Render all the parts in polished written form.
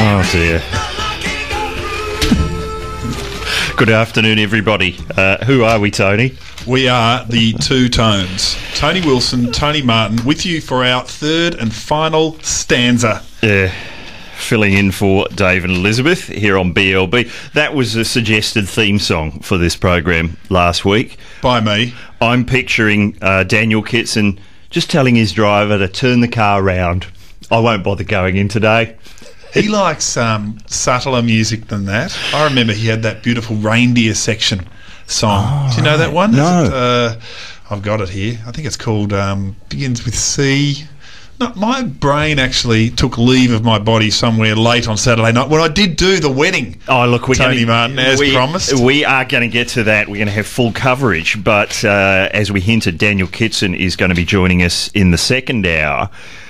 Oh dear. Good afternoon, everybody. Who are we, Tony? We are the Two Tones. Tony Wilson, Tony Martin, with you for our third and final stanza. Yeah. Filling in for Dave and Elizabeth here on BLB. That was a suggested theme song for this program last week. By me. I'm picturing Daniel Kitson just telling his driver to turn the car around. I won't bother going in today. He likes subtler music than that. I remember he had that beautiful Reindeer Section song. Oh, do you know that one? No. I've got it here. I think it's called, begins with C. No, my brain actually took leave of my body somewhere late on Saturday night when I did do the wedding. Oh, look, we're Tony Martin, as promised. We are going to get to that. We're going to have full coverage. But as we hinted, Daniel Kitson is going to be joining us in the second hour.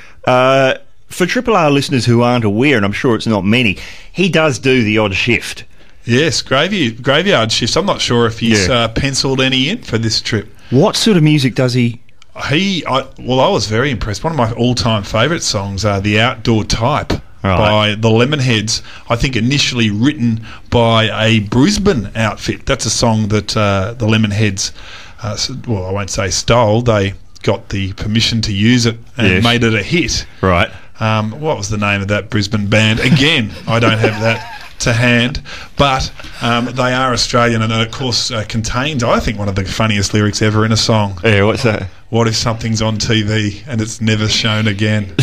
For Triple R listeners who aren't aware, and I'm sure it's not many, he does do the odd shift. Yes, graveyard shifts. I'm not sure if he's penciled any in for this trip. What sort of music does he? I was very impressed. One of my all-time favourite songs are The Outdoor Type by the Lemonheads. I think initially written by a Brisbane outfit. That's a song that the Lemonheads, I won't say stole. They got the permission to use it and made it a hit. Right. What was the name of that Brisbane band? Again, I don't have that to hand, but they are Australian, and of course contains, I think, one of the funniest lyrics ever in a song. Yeah, what's that? What if something's on TV and it's never shown again?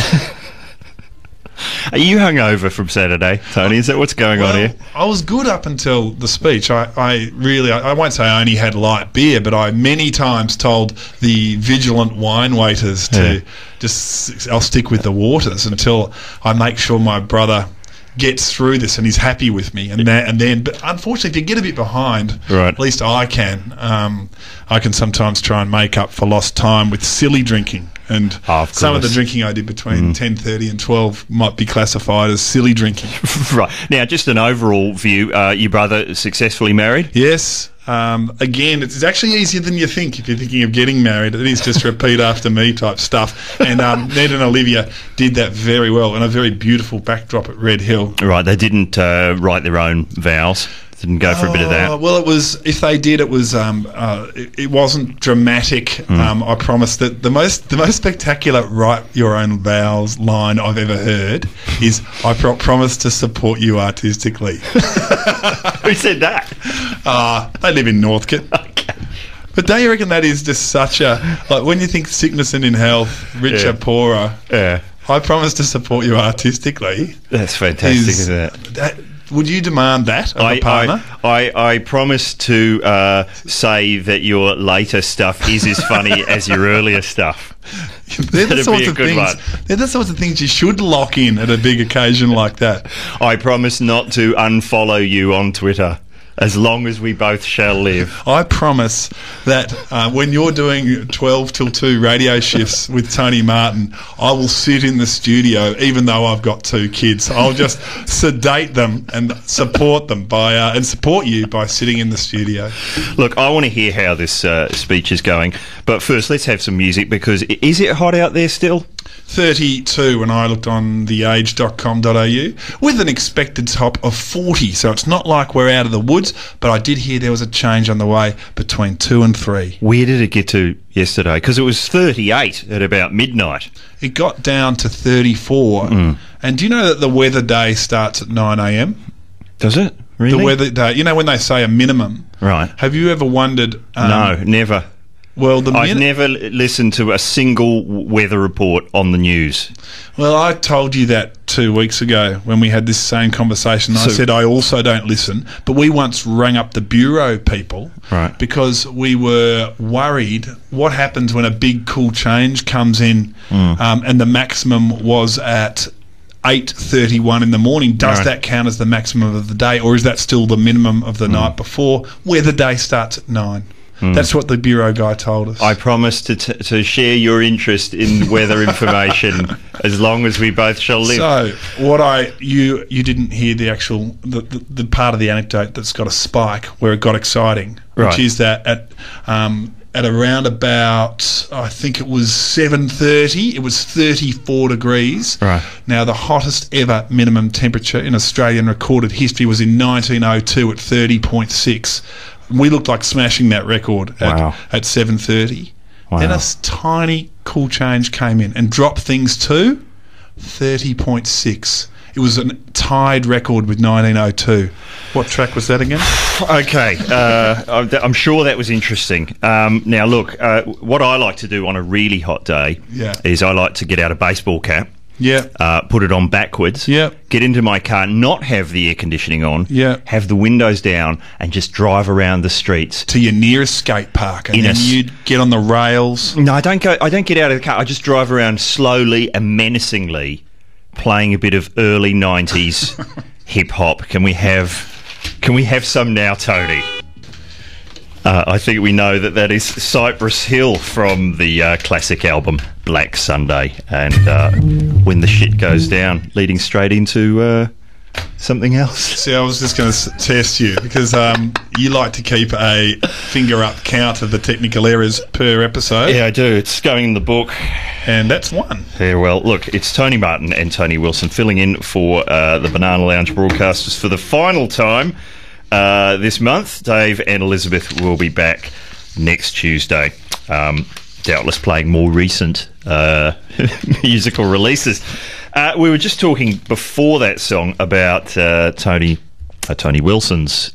Are you hungover from Saturday, Tony? Is that what's going on here? I was good up until the speech. I won't say I only had light beer, but I many times told the vigilant wine waiters to I'll stick with the waters until I make sure my brother gets through this and he's happy with me, and then. But unfortunately, if you get a bit behind, right, at least I can. I can sometimes try and make up for lost time with silly drinking. And some of the drinking I did between 10:30 and 12 might be classified as silly drinking. Right. Now, just an overall view, your brother successfully married? Yes. Again, it's actually easier than you think if you're thinking of getting married. It is just repeat after me type stuff. And Ned and Olivia did that very well, and a very beautiful backdrop at Red Hill. Right. They didn't write their own vows. Didn't go for a bit of that. Well, it was. If they did, it was. It wasn't dramatic. I promise that the most spectacular "write your own vows" line I've ever heard is "I promise to support you artistically." Who said that? They live in Northcote. Okay. But don't you reckon that is just such a when you think sickness and in health, richer, poorer? Yeah. I promise to support you artistically. That's fantastic, isn't it? Would you demand that of a partner? I promise to say that your later stuff is as funny as your earlier stuff. They're the sorts of things you should lock in at a big occasion like that. I promise not to unfollow you on Twitter as long as we both shall live. I promise that when you're doing 12 till 2 radio shifts with Tony Martin, I will sit in the studio even though I've got 2 kids. I'll just sedate them and support them and support you by sitting in the studio. Look, I want to hear how this speech is going, but first let's have some music, because is it hot out there still? 32 when I looked on theage.com.au, with an expected top of 40, so it's not like we're out of the woods, but I did hear there was a change on the way between 2 and 3. Where did it get to yesterday? Because it was 38 at about midnight. It got down to 34, and do you know that the weather day starts at 9 a.m? Does it? Really? The weather day, you know when they say a minimum? Right. Have you ever wondered... No, never. Well, I've never listened to a single weather report on the news. Well, I told you that 2 weeks ago when we had this same conversation. I said I also don't listen, but we once rang up the Bureau people because we were worried what happens when a big cool change comes in and the maximum was at 8:31 in the morning. Does that count as the maximum of the day, or is that still the minimum of the night before, where the day starts at 9? That's what the Bureau guy told us. I promise to share your interest in weather information as long as we both shall live. So, you didn't hear the actual the part of the anecdote that's got a spike where it got exciting, which is that at at around about, I think it was 7:30. It was 34 degrees. Right. Now, the hottest ever minimum temperature in Australian recorded history was in 1902 at 30.6. We looked like smashing that record at 7:30. Wow. Then a tiny cool change came in and dropped things to 30.6. It was a tied record with 1902. What track was that again? Okay, I'm sure that was interesting. Now, look, what I like to do on a really hot day is I like to get out a baseball cap, put it on backwards, get into my car, not have the air conditioning on, have the windows down, and just drive around the streets to your nearest skate park, and then you'd get on the rails. No, I don't get out of the car. I just drive around slowly and menacingly, playing a bit of early 90s hip hop. Can we have some now, Tony? I think we know that is Cypress Hill from the classic album Black Sunday, and When the Shit Goes Down, leading straight into something else. See, I was just going to test you, because you like to keep a finger-up count of the technical errors per episode. Yeah, I do. It's going in the book. And that's one. Yeah, well, look, it's Tony Martin and Tony Wilson filling in for the Banana Lounge broadcasters for the final time this month. Dave and Elizabeth will be back next Tuesday, doubtless playing more recent musical releases. We were just talking before that song about Tony Wilson's,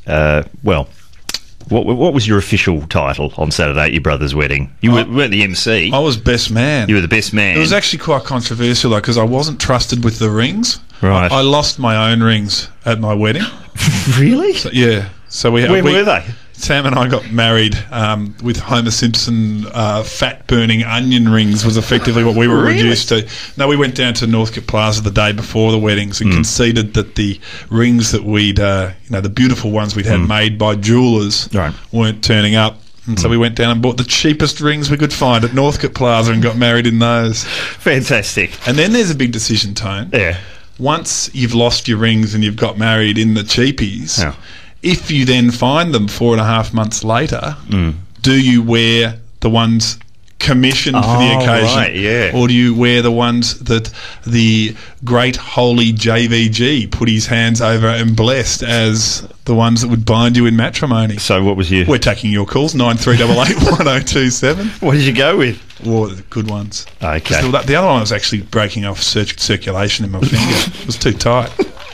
what was your official title on Saturday at your brother's wedding? You weren't the MC. I was best man. You were the best man. It was actually quite controversial, though, because I wasn't trusted with the rings. Right. I lost my own rings at my wedding. Really? So where were they? Sam and I got married with Homer Simpson fat-burning onion rings was effectively what we were reduced to. No, we went down to Northcote Plaza the day before the weddings and conceded that the rings that we'd, the beautiful ones we'd had made by jewellers weren't turning up. And so we went down and bought the cheapest rings we could find at Northcote Plaza and got married in those. Fantastic. And then there's a big decision, Tone. Yeah. Once you've lost your rings and you've got married in the cheapies... If you then find them 4.5 months later, do you wear the ones commissioned for the occasion? Or do you wear the ones that the great holy JVG put his hands over and blessed as the ones that would bind you in matrimony? So what was you? We're taking your calls, 93881027. What did you go with? Well, the good ones. Okay. The other one was actually breaking off circulation in my finger. It was too tight.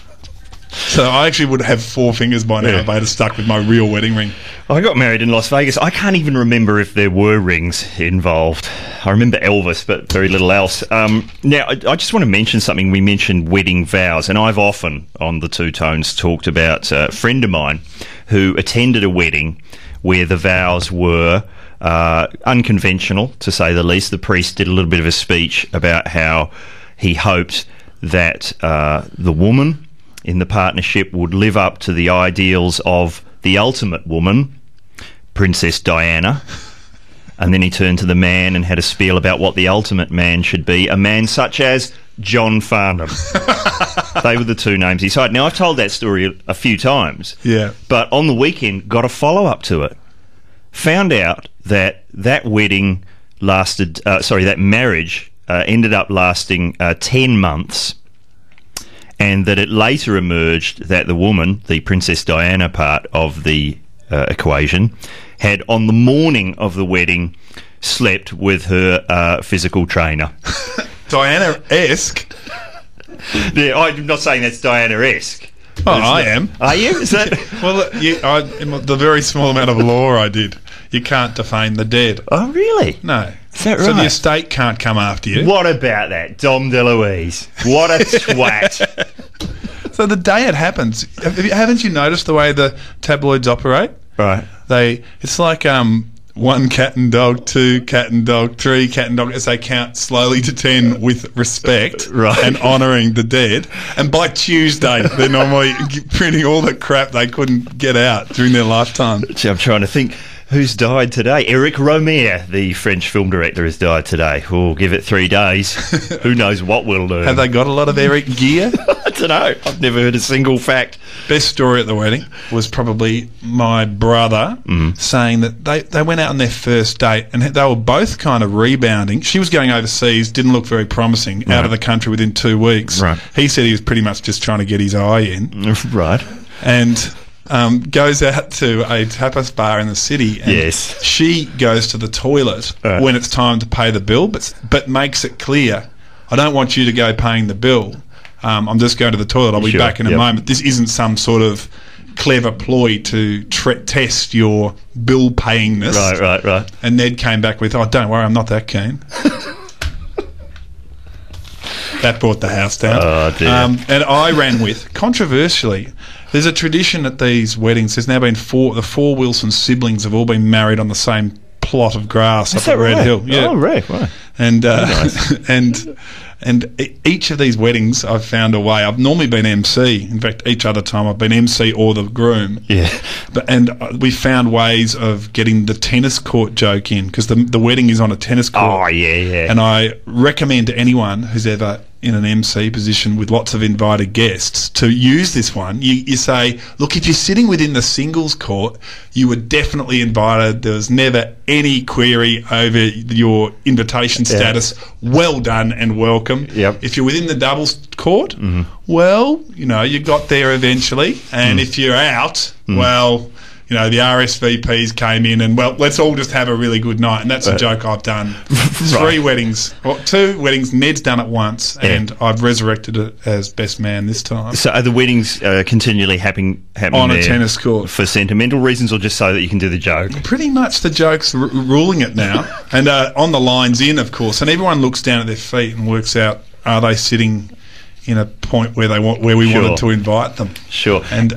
So I actually would have 4 fingers by now if I had stuck with my real wedding ring. I got married in Las Vegas. I can't even remember if there were rings involved. I remember Elvis, but very little else. Now, I just want to mention something. We mentioned wedding vows, and I've often, on the Two Tones, talked about a friend of mine who attended a wedding where the vows were unconventional, to say the least. The priest did a little bit of a speech about how he hoped that the woman in the partnership would live up to the ideals of the ultimate woman, Princess Diana. And then he turned to the man and had a spiel about what the ultimate man should be, a man such as John Farnham. They were the two names he cited. Now, I've told that story a few times, but on the weekend got a follow-up to it. Found out that wedding lasted, that marriage ended up lasting 10 months, and that it later emerged that the woman, the Princess Diana part of the equation, had on the morning of the wedding slept with her physical trainer. Diana-esque? Yeah, I'm not saying that's Diana-esque. Oh, I am. Are you? Is that? Well, in the very small amount of law I did, you can't defame the dead. Oh, really? No. Is that right? So the estate can't come after you. What about that? Dom DeLuise. What a twat. So the day it happens, haven't you noticed the way the tabloids operate? Right. It's like 1 cat and dog, 2 cat and dog, 3 cat and dog, as they count slowly to 10 with respect and honouring the dead. And by Tuesday, they're normally printing all the crap they couldn't get out during their lifetime. Gee, I'm trying to think. Who's died today? Eric Romer, the French film director, has died today. Oh, give it 3 days. Who knows what we'll learn. Have they got a lot of Eric gear? I don't know. I've never heard a single fact. Best story at the wedding was probably my brother saying that they went out on their first date and they were both kind of rebounding. She was going overseas, didn't look very promising, out of the country within 2 weeks. Right. He said he was pretty much just trying to get his eye in. Right. And goes out to a tapas bar in the city, and she goes to the toilet when it's time to pay the bill, but makes it clear, I don't want you to go paying the bill. I'm just going to the toilet. I'll be back in a moment. This isn't some sort of clever ploy to test your bill payingness. Right. And Ned came back with, oh, don't worry, I'm not that keen. That brought the house down. Oh, dear. And I ran with, controversially, there's a tradition at these weddings. There's now been the four Wilson siblings have all been married on the same plot of grass up at Red Hill. Yeah. Oh, right. And nice. and each of these weddings, I've found a way. I've normally been MC. In fact, each other time I've been MC or the groom. Yeah. We found ways of getting the tennis court joke in, because the wedding is on a tennis court. Oh, yeah. And I recommend to anyone who's ever in an MC position with lots of invited guests to use this one. You say, look, if you're sitting within the singles court, you were definitely invited. There was never any query over your invitation status. Well done and welcome. Yep. If you're within the doubles court, well, you got there eventually. And if you're out, well, the RSVPs came in and, well, let's all just have a really good night. And that's a joke I've done. 3 weddings. Well, 2 weddings. Ned's done it once, and I've resurrected it as best man this time. So are the weddings continually happening on a tennis court? For sentimental reasons, or just so that you can do the joke? Pretty much the joke's ruling it now. And on the lines in, of course. And everyone looks down at their feet and works out, are they sitting in a point where we wanted to invite them. Sure. And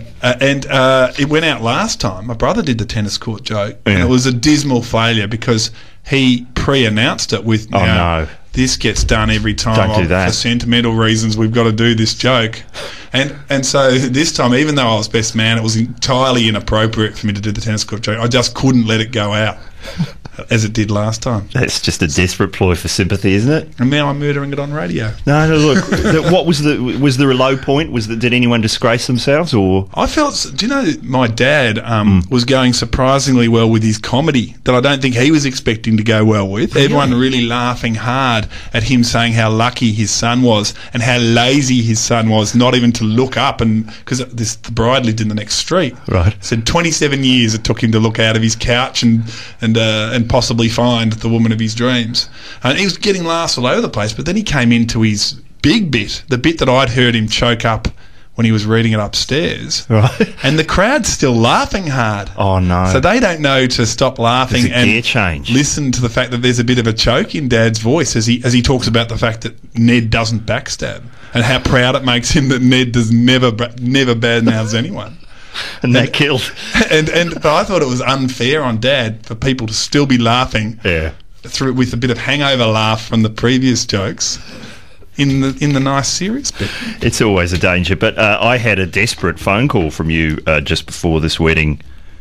it went out last time. My brother did the tennis court joke, and it was a dismal failure because he pre-announced it with, this gets done every time. Don't do that. For sentimental reasons, we've got to do this joke. And so this time, even though I was best man, it was entirely inappropriate for me to do the tennis court joke. I just couldn't let it go out. As it did last time. That's just a desperate ploy for sympathy, isn't it? And now I'm murdering it on radio. No, look. What was there a low point? Did anyone disgrace themselves, or? I felt. Do you know my dad was going surprisingly well with his comedy that I don't think he was expecting to go well with. Really? Everyone really laughing hard at him saying how lucky his son was and how lazy his son was, not even to look up, and because the bride lived in the next street. Right. Said 27 years it took him to look out of his couch and possibly find the woman of his dreams. And he was getting laughs all over the place, but then he came into his big bit, the bit that I'd heard him choke up when he was reading it upstairs. Right. And the crowd's still laughing hard. Oh, no. So they don't know to stop laughing and gear change. Listen to the fact that there's a bit of a choke in Dad's voice as he talks about the fact that Ned doesn't backstab and how proud it makes him that Ned does never badmouths anyone. And that killed. But I thought it was unfair on Dad for people to still be laughing through with a bit of hangover laugh from the previous jokes in the nice serious bit. It's always a danger. But I had a desperate phone call from you just before this wedding.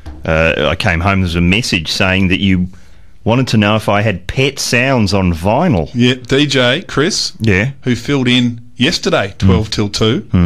I came home, there was a message saying that you wanted to know if I had Pet Sounds on vinyl. Yeah, DJ Chris, who filled in yesterday, 12 till 2.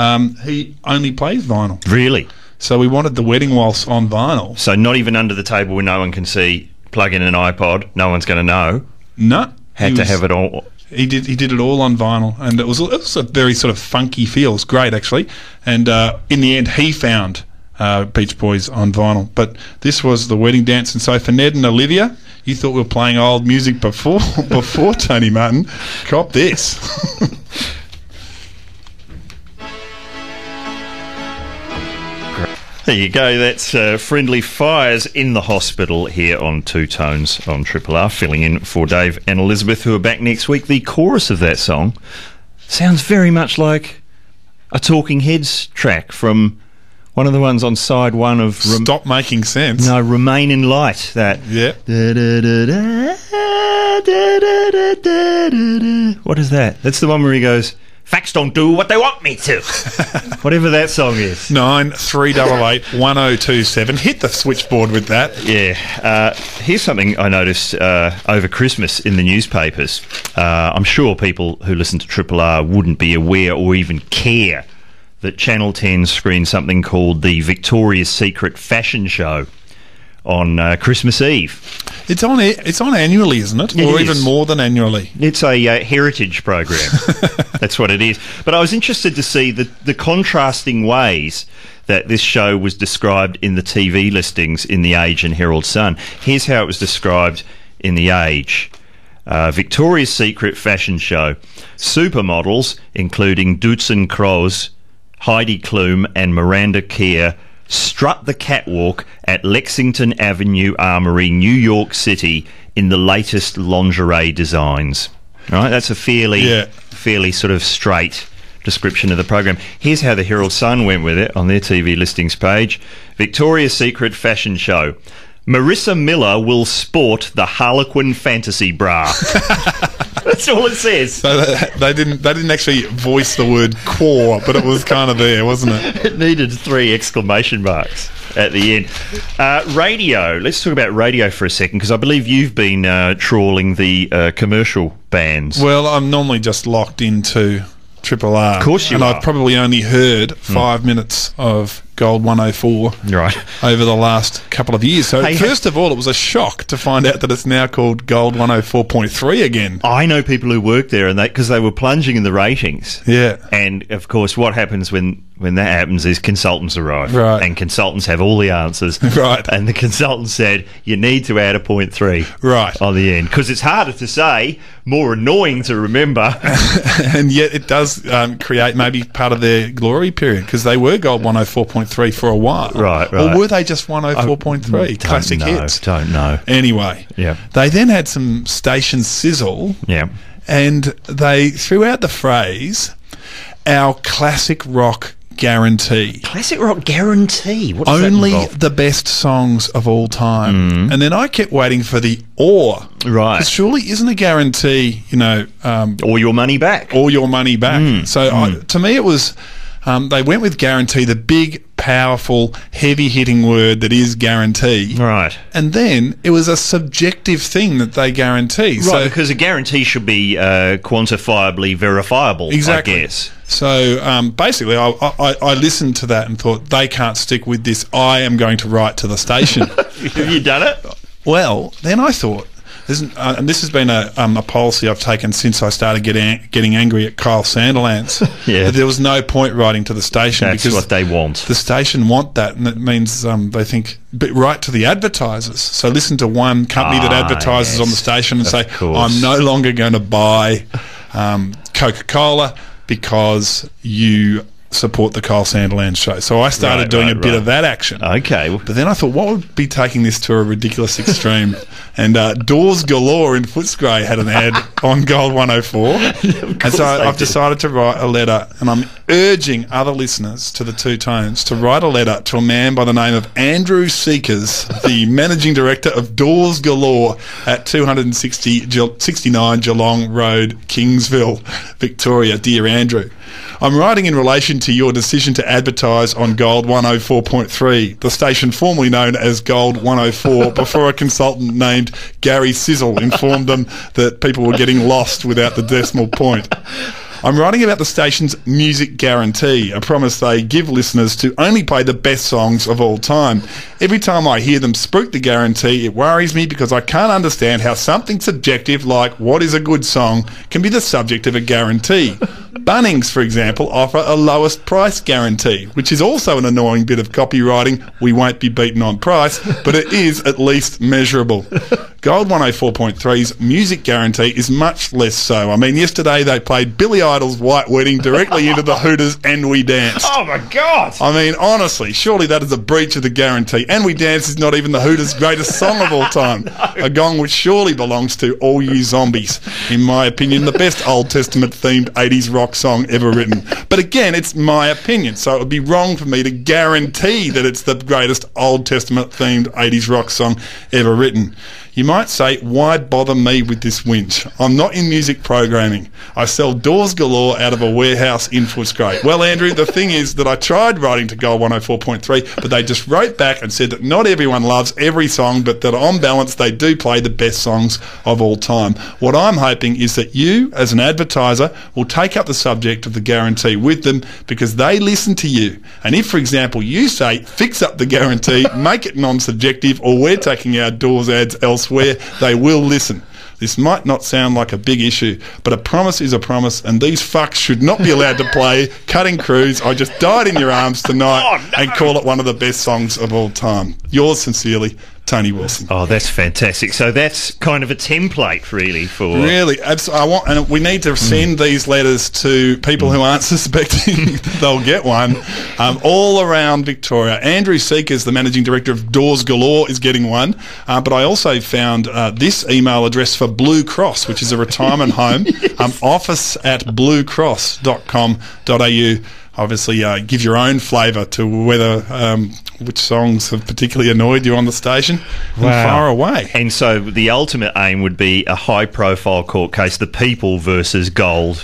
He only plays vinyl. Really? So we wanted the wedding waltz on vinyl. So not even under the table where no one can see, plug in an iPod, no one's going to know? No. Had to have it all. He did it all on vinyl, and it was a very sort of funky feel. It was great, actually. And in the end, he found Beach Boys on vinyl. But this was the wedding dance, and so for Ned and Olivia, you thought we were playing old music before Tony Martin. Cop this. There you go. That's Friendly Fires in the Hospital here on Two Tones on Triple R, filling in for Dave and Elizabeth, who are back next week. The chorus of that song sounds very much like a Talking Heads track from one of the ones on side one of... Stop Making Sense. No, Remain in Light. That... Yeah. What is that? That's the one where he goes... Facts don't do what they want me to. Whatever that song is. 9388 1027. Hit the switchboard with that. Yeah. Here's something I noticed over Christmas in the newspapers. I'm sure people who listen to Triple R wouldn't be aware or even care that Channel 10 screened something called the Victoria's Secret Fashion Show on Christmas Eve. It's on annually, isn't it? Or even more than annually. It's a heritage program. That's what it is. But I was interested to see the contrasting ways that this show was described in the TV listings in The Age and Herald Sun. Here's how it was described in The Age. Victoria's Secret Fashion Show. Supermodels, including Dutzen Kroos, Heidi Klum and Miranda Kerr, strut the catwalk at Lexington Avenue Armory, New York City, in the latest lingerie designs. All right, that's a fairly sort of straight description of the program. Here's how the Herald Sun went with it on their TV listings page. Victoria's Secret Fashion Show. Marissa Miller will sport the Harlequin fantasy bra. That's all it says. So they didn't actually voice the word core, but it was kind of there, wasn't it? It needed 3 exclamation marks at the end. Radio. Let's talk about radio for a second, because I believe you've been trawling the commercial bands. Well, I'm normally just locked into Triple R. Of course you are. are. And I've probably only heard 5 minutes of Gold 104 over the last couple of years. So first of all, it was a shock to find out that it's now called Gold 104.3 again. I know people who work there, and because they were plunging in the ratings. Yeah. And of course, what happens when that happens is consultants arrive. Right. And consultants have all the answers. Right. And the consultant said, you need to add a 0.3 right on the end, because it's harder to say, more annoying to remember. And yet it does create maybe part of their glory period, because they were Gold 104.3 for a while. Right. Or were they just 104.3? Classic hits. Don't know. Anyway. Yeah. They then had some station sizzle. Yeah. And they threw out the phrase, our classic rock guarantee. Classic rock guarantee? What does Only that involve? the best songs of all time. And then I kept waiting for the or. Right. Because surely isn't a guarantee, or your money back. Or your money back. So to me it was, they went with guarantee, the big, powerful, heavy-hitting word that is guarantee. Right. And then it was a subjective thing that they guarantee. Right, So, because a guarantee should be quantifiably verifiable, Exactly. I guess. So basically, I listened to that and thought, they can't stick with this. I am going to write to the station. Have you done it? Well, then I thought, and this has been a policy I've taken since I started getting angry at Kyle Sandilands. Yeah. That there was no point writing to the station. That's because what they want. The station want that, and it means they think, but write to the advertisers. So listen to one company that advertises on the station and say, course. I'm no longer going to buy Coca-Cola because you support the Kyle Sandilands show. So I started doing a bit of that action. Okay. But then I thought, what would be taking this to a ridiculous extreme? And Doors Galore in Footscray had an ad on Gold 104. And so I've decided to write a letter, and I'm urging other listeners to the Two Tones to write a letter to a man by the name of Andrew Seekers, the managing director of Doors Galore at 269 Geelong Road, Kingsville, Victoria. Dear Andrew, I'm writing in relation to your decision to advertise on Gold 104.3, the station formerly known as Gold 104, before a consultant named Gary Sizzle informed them that people were getting lost without the decimal point. I'm writing about the station's music guarantee, a promise they give listeners to only play the best songs of all time. Every time I hear them spruik the guarantee, it worries me because I can't understand how something subjective like what is a good song can be the subject of a guarantee. Bunnings, for example, offer a lowest price guarantee, which is also an annoying bit of copywriting. We won't be beaten on price, but it is at least measurable. Gold 104.3's music guarantee is much less so. I mean, yesterday they played Billy Idol's White Wedding directly into the Hooters And We Danced. Oh, my God. I mean, honestly, surely that is a breach of the guarantee. And We Danced is not even the Hooters' greatest song of all time. A gong which surely belongs to All You Zombies. In my opinion, the best Old Testament-themed 80s rock song ever written. But again, it's my opinion, so it would be wrong for me to guarantee that it's the greatest Old Testament-themed 80s rock song ever written. You might say, why bother me with this winch? I'm not in music programming. I sell doors galore out of a warehouse in Footscray. Well, Andrew, the thing is that I tried writing to Gold 104.3, but they just wrote back and said that not everyone loves every song, but that on balance they do play the best songs of all time. What I'm hoping is that you, as an advertiser, will take up the subject of the guarantee with them because they listen to you. And if, for example, you say, fix up the guarantee, make it non-subjective, or we're taking our doors ads elsewhere, they will listen. This might not sound like a big issue, but a promise is a promise, and these fucks should not be allowed to play Cutting Crews, I Just Died in Your Arms Tonight, and call it one of the best songs of all time. Yours sincerely, Tony Wilson. Oh, that's fantastic. So that's kind of a template, really, for... Really. And we need to send these letters to people who aren't suspecting they'll get one all around Victoria. Andrew Seekers, the Managing Director of Doors Galore, is getting one. But I also found this email address for Blue Cross, which is a retirement home, office@bluecross.com.au. Obviously, give your own flavour to whether which songs have particularly annoyed you on the station and far away. And so the ultimate aim would be a high-profile court case, the People versus Gold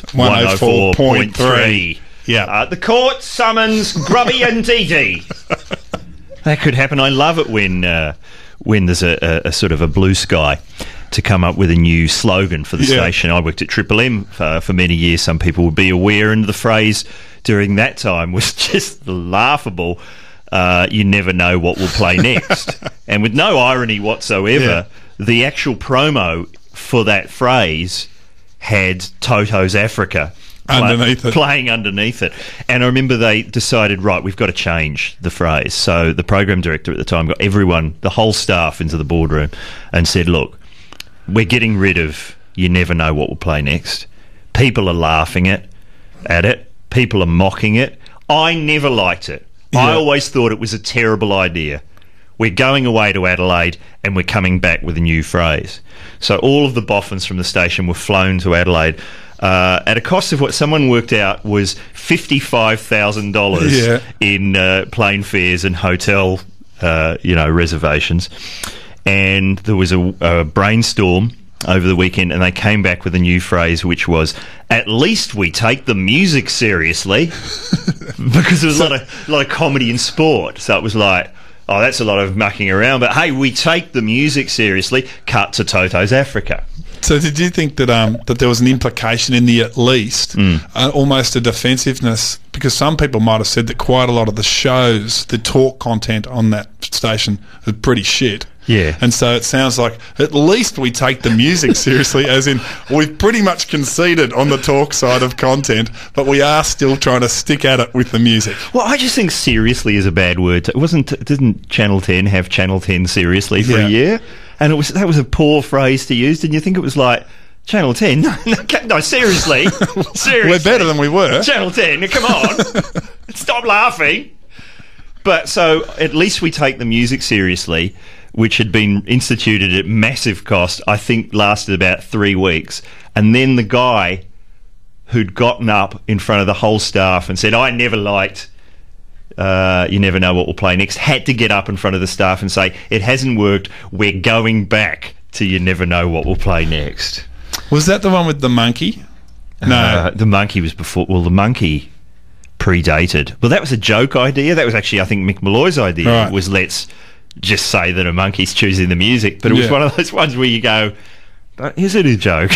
104.3. Yeah. The court summons Grubby and Dee Dee. That could happen. I love it when there's a sort of a blue sky to come up with a new slogan for the station. I worked at Triple M for many years. Some people would be aware, and the phrase during that time was just laughable. You never know what will play next. And with no irony whatsoever, the actual promo for that phrase had Toto's Africa playing underneath it. And I remember they decided, right, we've got to change the phrase. So the program director at the time got everyone, the whole staff, into the boardroom and said, look, we're getting rid of You Never Know What Will Play Next. People are laughing at it. People are mocking it. I never liked it. Yeah. I always thought it was a terrible idea. We're going away to Adelaide and we're coming back with a new phrase. So all of the boffins from the station were flown to Adelaide at a cost of what someone worked out was $55,000 in plane fares and hotel reservations. And there was a brainstorm over the weekend, and they came back with a new phrase, which was, at least we take the music seriously, because there was a lot of comedy and sport. So it was like, oh, that's a lot of mucking around, but hey, we take the music seriously, cut to Toto's Africa. So did you think that that there was an implication in the at least, almost a defensiveness? Because some people might have said that quite a lot of the shows, the talk content on that station was pretty shit. Yeah. And so it sounds like at least we take the music seriously, as in we've pretty much conceded on the talk side of content, but we are still trying to stick at it with the music. Well, I just think seriously is a bad word. Didn't Channel 10 have Channel 10 seriously for a year? And that was a poor phrase to use. Didn't you think it was like, Channel 10? No, seriously. Seriously. We're better than we were. Channel 10, come on. Stop laughing. But so at least we take the music seriously, which had been instituted at massive cost, I think lasted about 3 weeks. And then the guy who'd gotten up in front of the whole staff and said, I never liked You Never Know What Will Play Next, had to get up in front of the staff and say, it hasn't worked, we're going back to You Never Know What Will Play Next. Was that the one with the monkey? No. The monkey was before. Well, the monkey predated. Well, that was a joke idea. That was actually, I think, Mick Malloy's idea. Right. Was let's just say that a monkey's choosing the music. But it was one of those ones where you go, is it a joke?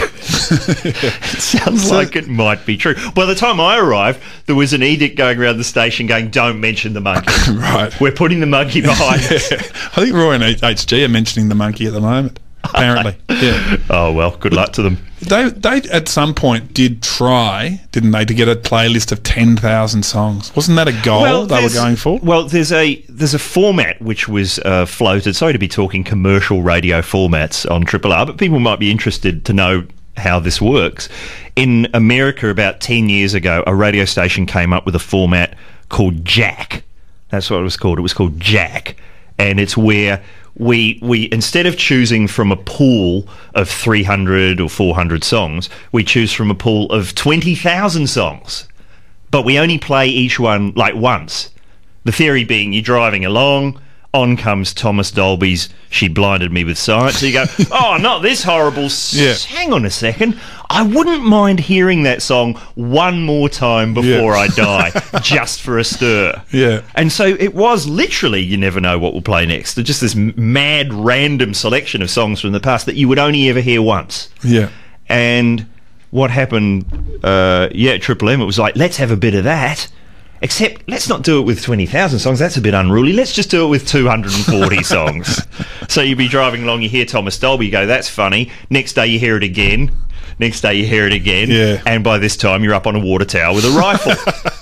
It sounds like it might be true. By the time I arrived, there was an edict going around the station going, don't mention the monkey. Right. We're putting the monkey behind us. I think Roy and HG are mentioning the monkey at the moment. Apparently. Yeah. Oh, well, good luck to them. They at some point did try, didn't they, to get a playlist of 10,000 songs? Wasn't that a goal they were going for? Well, there's a format which was floated. Sorry to be talking commercial radio formats on Triple R, but people might be interested to know how this works. In America, about 10 years ago, a radio station came up with a format called Jack. That's what it was called. It was called Jack. And it's where we instead of choosing from a pool of 300 or 400 songs, we choose from a pool of 20,000 songs. But we only play each one like once. The theory being you're driving along, On comes Thomas Dolby's She Blinded Me with Science. So you go, oh, not this horrible. Hang on a second. I wouldn't mind hearing that song one more time before I die, just for a stir. Yeah. And so it was literally, you never know what will play next. Just this mad, random selection of songs from the past that you would only ever hear once. Yeah. And what happened, at Triple M, it was like, let's have a bit of that. Except, let's not do it with 20,000 songs. That's a bit unruly. Let's just do it with 240 songs. So you'd be driving along, you hear Thomas Dolby, you go, that's funny. Next day you hear it again. Next day you hear it again. Yeah. And by this time you're up on a water tower with a rifle.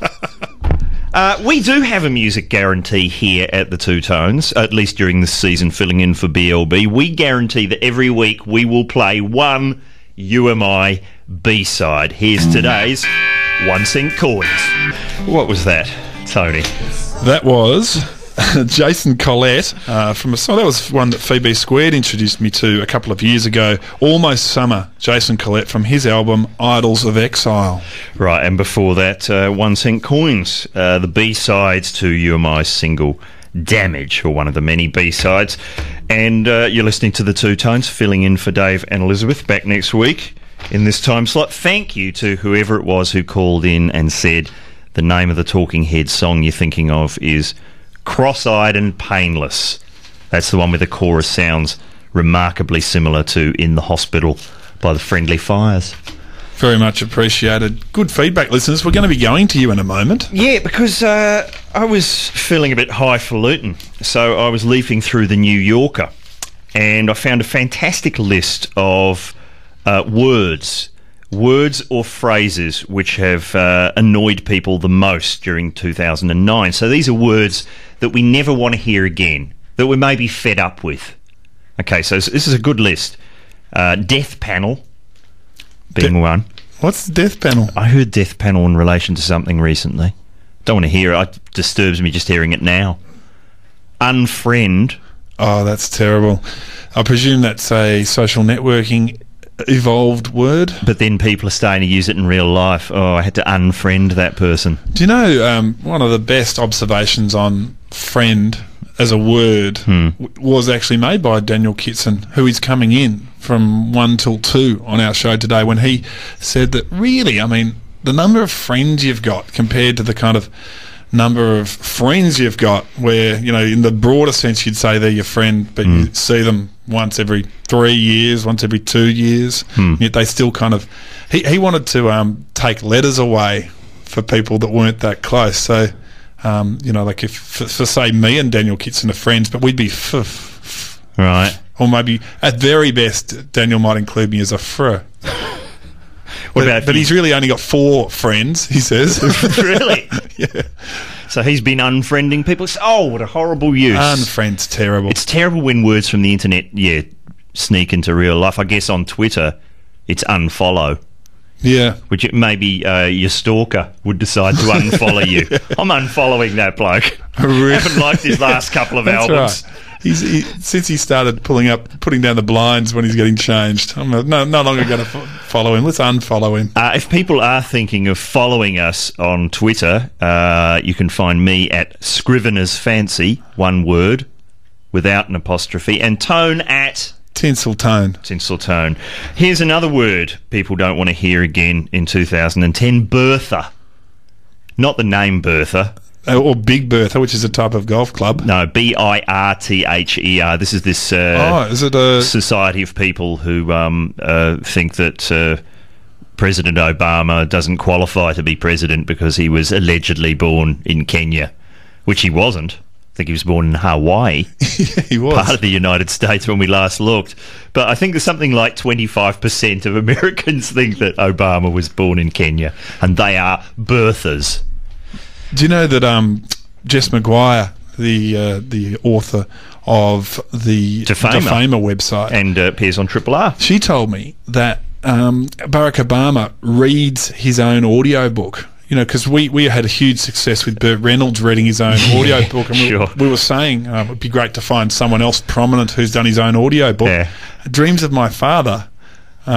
We do have a music guarantee here at the Two Tones, at least during this season, filling in for BLB. We guarantee that every week we will play one UMI B-side. Here's today's 1 cent coins. What was that, Tony? That was Jason Collette from a song. That was one that Phoebe Squared introduced me to a couple of years ago. Almost Summer, Jason Collette from his album Idols of Exile. Right, and before that, 1 cent coins, the B-sides to UMI's single Damage, or one of the many B-sides. And you're listening to the Two Tones, filling in for Dave and Elizabeth, back next week in this time slot. Thank you to whoever it was who called in and said the name of the Talking Heads song you're thinking of is Cross-Eyed and Painless. That's the one where the chorus sounds remarkably similar to In the Hospital by the Friendly Fires. Very much appreciated. Good feedback, listeners. We're going to be going to you in a moment. Yeah, because I was feeling a bit highfalutin, so I was leafing through the New Yorker and I found a fantastic list of words or phrases which have annoyed people the most during 2009. So these are words that we never want to hear again, that we're maybe fed up with. Okay, so this is a good list. Death panel being one. What's the death panel? I heard death panel in relation to something recently. Don't want to hear it. It disturbs me just hearing it now. Unfriend. Oh, that's terrible. I presume that's a social networking evolved word. But then people are starting to use it in real life. Oh, I had to unfriend that person. Do you know one of the best observations on friend as a word was actually made by Daniel Kitson, who is coming in from 1 till 2 on our show today, when he said that really, I mean, the number of friends you've got compared to the kind of number of friends you've got where, you know, in the broader sense you'd say they're your friend, but you see them once every 3 years, once every 2 years, yet they still kind of... He wanted to take letters away for people that weren't that close. So, you know, like if, for say, me and Daniel Kitson are friends, but we'd be right. Or maybe, at very best, Daniel might include me as a fr. But he's really only got 4 friends, he says. Really? Yeah. So he's been unfriending people. Oh, what a horrible use. Unfriend's terrible. It's terrible when words from the internet, sneak into real life. I guess on Twitter, it's unfollow. Yeah. Which maybe your stalker would decide to unfollow you. I'm unfollowing that bloke. Really? Haven't liked his last couple of albums. Right. Since he started putting down the blinds when he's getting changed, I'm no longer going to follow him. Let's unfollow him. If people are thinking of following us on Twitter, you can find me at Scrivener's Fancy, one word, without an apostrophe, and Tone at... Tinseltone. Here's another word people don't want to hear again in 2010, Bertha. Not the name Bertha. Or Big Bertha, which is a type of golf club. No, Birther. This is this is it a society of people who think that President Obama doesn't qualify to be president because he was allegedly born in Kenya, which he wasn't. I think he was born in Hawaii. Yeah, he was. Part of the United States when we last looked. But I think there's something like 25% of Americans think that Obama was born in Kenya, and they are birthers. Do you know that Jess McGuire, the author of the Defamer website, and appears on Triple R, she told me that Barack Obama reads his own audio book. You know, because we had a huge success with Burt Reynolds reading his own audio book, and we were saying it would be great to find someone else prominent who's done his own audio book. Yeah. Dreams of My Father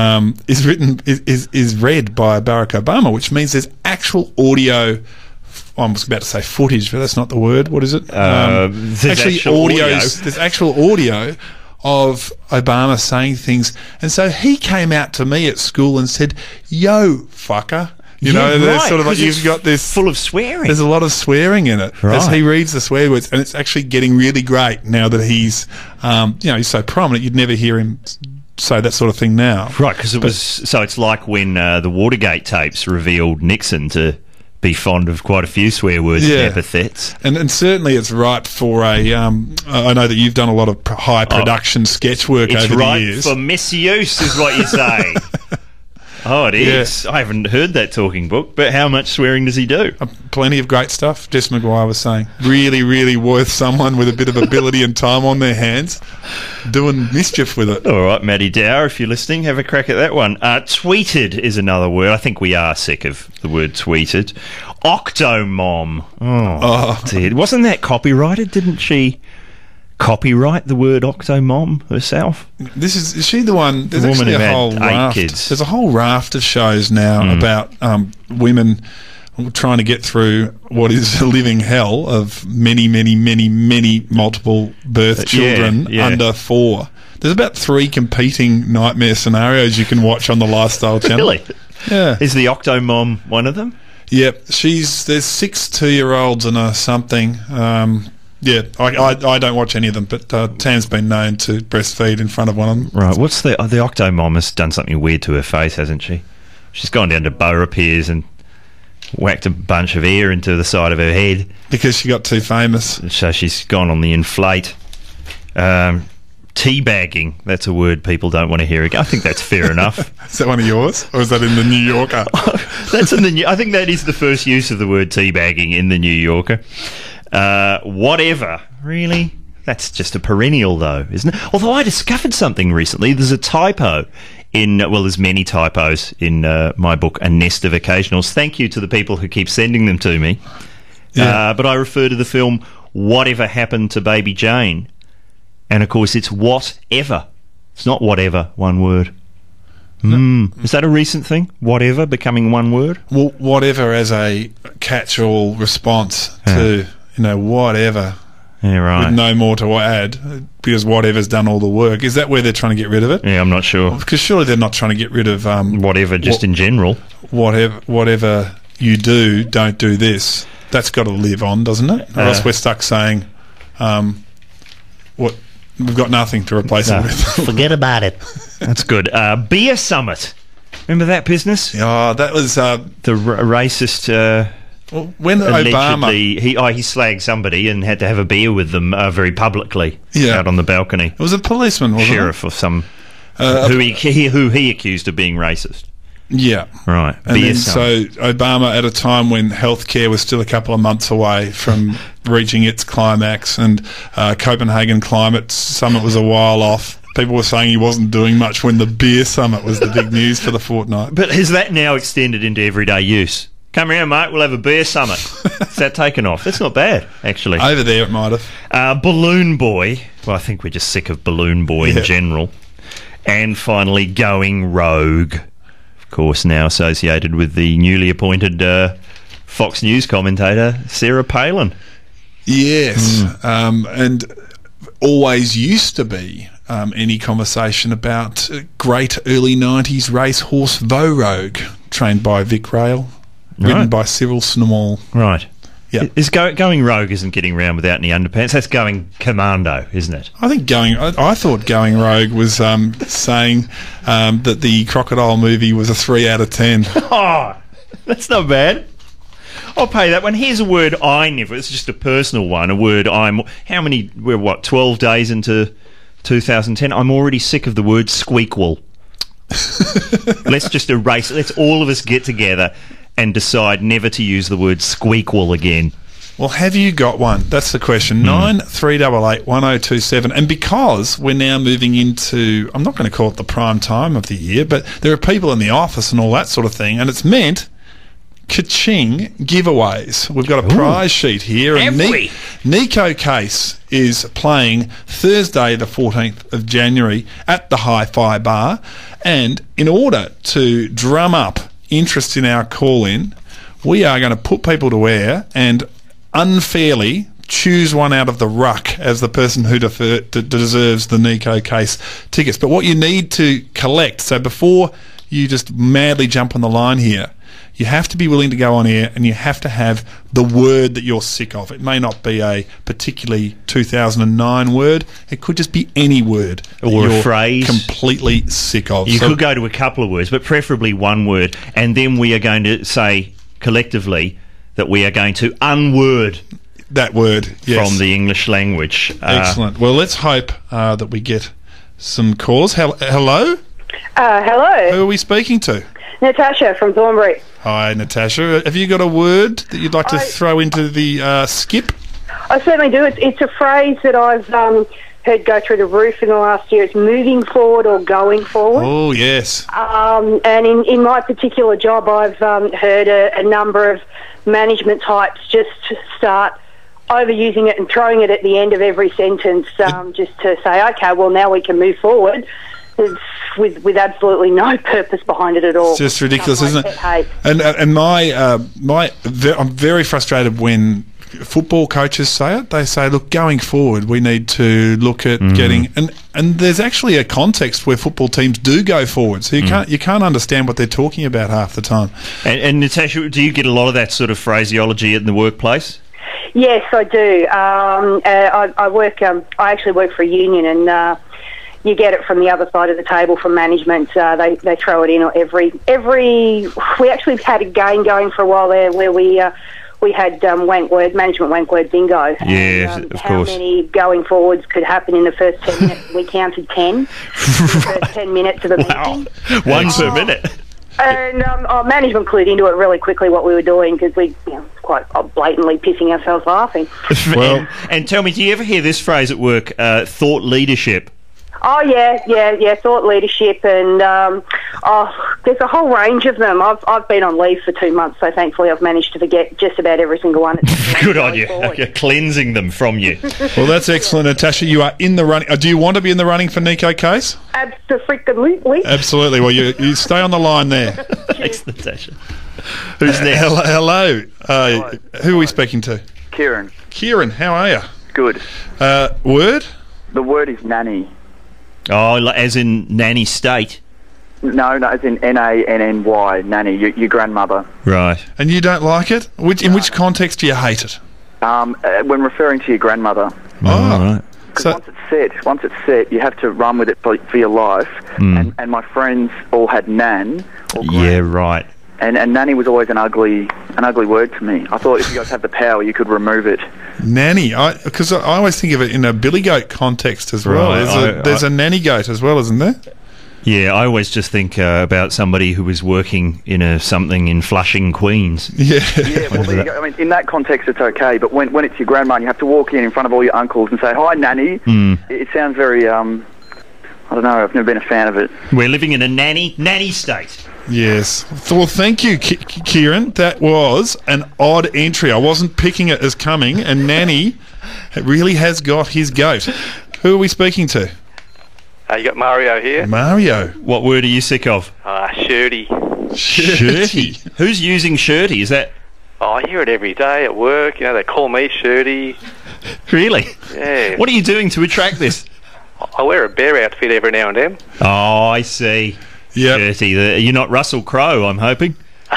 is read by Barack Obama, which means there's actual audio I was about to say footage, but that's not the word. What is it? There's actual audio. There's actual audio of Obama saying things. And so he came out to me at school and said, "Yo, fucker." There's sort of like you've got this full of swearing. There's a lot of swearing in it as he reads the swear words, and it's actually getting really great now that he's, he's so prominent. You'd never hear him say that sort of thing now, right? Because it's like when the Watergate tapes revealed Nixon to be fond of quite a few swear words and epithets, and certainly it's right for a. I know that you've done a lot of high production sketch work over the years. It's right for misuse, is what you say. Oh, it is. Yeah. I haven't heard that talking book, but how much swearing does he do? Plenty of great stuff, Jess McGuire was saying. Really, really worth someone with a bit of ability and time on their hands doing mischief with it. All right, Matty Dower, if you're listening, have a crack at that one. Tweeted is another word. I think we are sick of the word tweeted. Octomom. Oh, dear. Wasn't that copyrighted? Didn't she copyright the word Octomom herself? Is she the one? There's actually a whole raft. There's a whole raft of shows now about women trying to get through what is a living hell of many multiple birth children under 4. There's about 3 competing nightmare scenarios you can watch on the Lifestyle Channel. Really? Yeah. Is the Octomom one of them? Yep. There's 6 2-year-olds and a something. Yeah, I don't watch any of them, but Tam's been known to breastfeed in front of one of them. Right, what's the Octomom has done something weird to her face, hasn't she? She's gone down to Borough Piers and whacked a bunch of air into the side of her head. Because she got too famous. So she's gone on the inflate. Teabagging, that's a word people don't want to hear again. I think that's fair enough. Is that one of yours? Or is that in the New Yorker? That's in the I think that is the first use of the word teabagging in the New Yorker. Whatever. Really? That's just a perennial, though, isn't it? Although I discovered something recently. There's a typo there's many typos in my book, A Nest of Occasionals. Thank you to the people who keep sending them to me. Yeah. But I refer to the film Whatever Happened to Baby Jane. And, of course, it's whatever. It's not whatever, one word. Is that a recent thing? Whatever becoming one word? Well, whatever as a catch-all response to... whatever. Yeah, right. With no more to add, because whatever's done all the work. Is that where they're trying to get rid of it? Yeah, I'm not sure. Because surely they're not trying to get rid of... whatever, just in general. Whatever you do, don't do this. That's got to live on, doesn't it? Or else we're stuck saying, we've got nothing to replace it with. Forget about it. That's good. Beer Summit. Remember that business? Oh, that was... the racist... when allegedly, he slagged somebody and had to have a beer with them very publicly out on the balcony. It was a policeman, wasn't Sheriff or some who he accused of being racist. Yeah. Right. And then so Obama, at a time when healthcare was still a couple of months away from reaching its climax, and Copenhagen Climate Summit was a while off, people were saying he wasn't doing much when the beer summit was the big news for the fortnight. But has that now extended into everyday use? Come here, mate, we'll have a beer summit. Is that taken off? That's not bad, actually. Over there it might have. Balloon Boy. Well, I think we're just sick of Balloon Boy in general. And finally, Going Rogue. Of course, now associated with the newly appointed Fox News commentator, Sarah Palin. Yes, and always used to be any conversation about great early 90s racehorse Vogue, trained by Vic Rail. Ridden by Cyril Snowall. Right. Yeah. Going Rogue isn't getting around without any underpants. That's going commando, isn't it? I think I thought Going Rogue was saying that the Crocodile movie was a 3 out of 10. Oh, that's not bad. I'll pay that one. Here's a word I never... It's just a personal one. A word we're 12 days into 2010. I'm already sick of the word squeakquel. Let's just erase it. Let's all of us get together and decide never to use the word squeakquel again. Well, have you got one? That's the question. 9388 1027. And because we're now moving into, I'm not going to call it the prime time of the year, but there are people in the office and all that sort of thing, and it's meant ka-ching giveaways. We've got a prize sheet here. And Nico Case is playing Thursday the 14th of January at the Hi-Fi Bar, and in order to drum up interest in our call-in, we are going to put people to air and unfairly choose one out of the ruck as the person who deserves the Nico Case tickets. But what you need to collect, so before you just madly jump on the line here, you have to be willing to go on air and you have to have the word that you're sick of. It may not be a particularly 2009 word. It could just be any word. Or a phrase. Completely sick of. You could go to a couple of words, but preferably one word. And then we are going to say collectively that we are going to unword that word, yes, from the English language. Excellent. Well, let's hope that we get some calls. Hello? Hello. Who are we speaking to? Natasha from Thornbury. Hi, Natasha. Have you got a word that you'd like to throw into the skip? I certainly do. It's a phrase that I've heard go through the roof in the last year. It's moving forward or going forward. Oh, yes. And in my particular job, I've heard a number of management types just start overusing it and throwing it at the end of every sentence just to say, okay, well, now we can move forward. It's with absolutely no purpose behind it at all. It's just ridiculous, isn't it? And I'm very frustrated when football coaches say it. They say, look, going forward, we need to look at getting... And there's actually a context where football teams do go forward, so you can't understand what they're talking about half the time. And Natasha, do you get a lot of that sort of phraseology in the workplace? Yes, I do. I work. I actually work for a union, and you get it from the other side of the table from management. They throw it in every. We actually had a game going for a while there where we had management wank word bingo. Yes, of course. How many going forwards could happen in the first 10 minutes? We counted 10 in the first 10 minutes of the meeting. One per minute. And our management clued into it really quickly what we were doing because we quite blatantly pissing ourselves laughing. Well, and tell me, do you ever hear this phrase at work, thought leadership? Oh, yeah, thought leadership, and there's a whole range of them. I've been on leave for 2 months, so thankfully I've managed to forget just about every single one. Good on you. You're cleansing them from you. Well, that's excellent, Natasha. You are in the running. Do you want to be in the running for Nico Case? Absolutely. Absolutely. Well, you stay on the line there. Thanks, Natasha. Who's next? Hello. Who are we speaking to? Kieran. Kieran, how are you? Good. Word? The word is nanny. Oh, as in nanny state? No, as in Nanny, nanny, your grandmother. Right. And you don't like it? In which context do you hate it? When referring to your grandmother. Oh, right. Because once it's set, you have to run with it for your life. And my friends all had nan. Or gran. Yeah, right. And nanny was always an ugly word to me. I thought if you guys have the power, you could remove it. Nanny, because I always think of it in a billy goat context as well. Right. There's a nanny goat as well, isn't there? Yeah, I always just think about somebody who was working in something in Flushing, Queens. Yeah. Well, there you go. I mean, in that context, it's okay. But when it's your grandma and you have to walk in front of all your uncles and say, "Hi, nanny," it sounds very, I don't know, I've never been a fan of it. We're living in a nanny state. Yes. Well, thank you, Kieran. That was an odd entry. I wasn't picking it as coming, and nanny really has got his goat. Who are we speaking to? You got Mario here. Mario. What word are you sick of? Shirty. Shirty? Who's using shirty? Is that... Oh, I hear it every day at work. You know, they call me Shirty. Really? Yeah. What are you doing to attract this? I wear a bear outfit every now and then. Oh, I see. Yep. Shirty. You're not Russell Crowe, I'm hoping.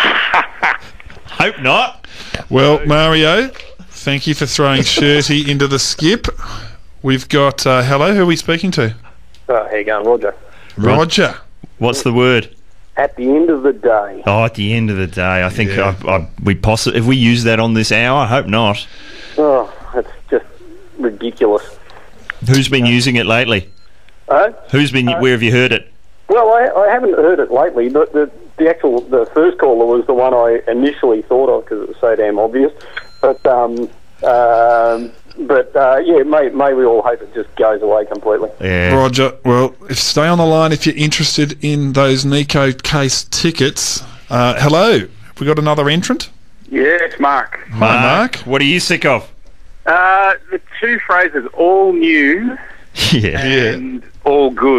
Hope not. Well, Mario, thank you for throwing Shirty into the skip. We've got... hello, who are we speaking to? How you going, Roger? Roger. What's the word? At the end of the day. Oh, at the end of the day. I think if we use that on this hour, I hope not. Oh, that's just ridiculous. Who's been using it lately? Where have you heard it? Well, I haven't heard it lately, but the first caller was the one I initially thought of because it was so damn obvious. But may we all hope it just goes away completely. Yeah. Roger, well, stay on the line if you're interested in those Nico Case tickets. Hello, have we got another entrant? Yeah, it's Mark. Hi, Mark. What are you sick of? The two phrases, all new and all good.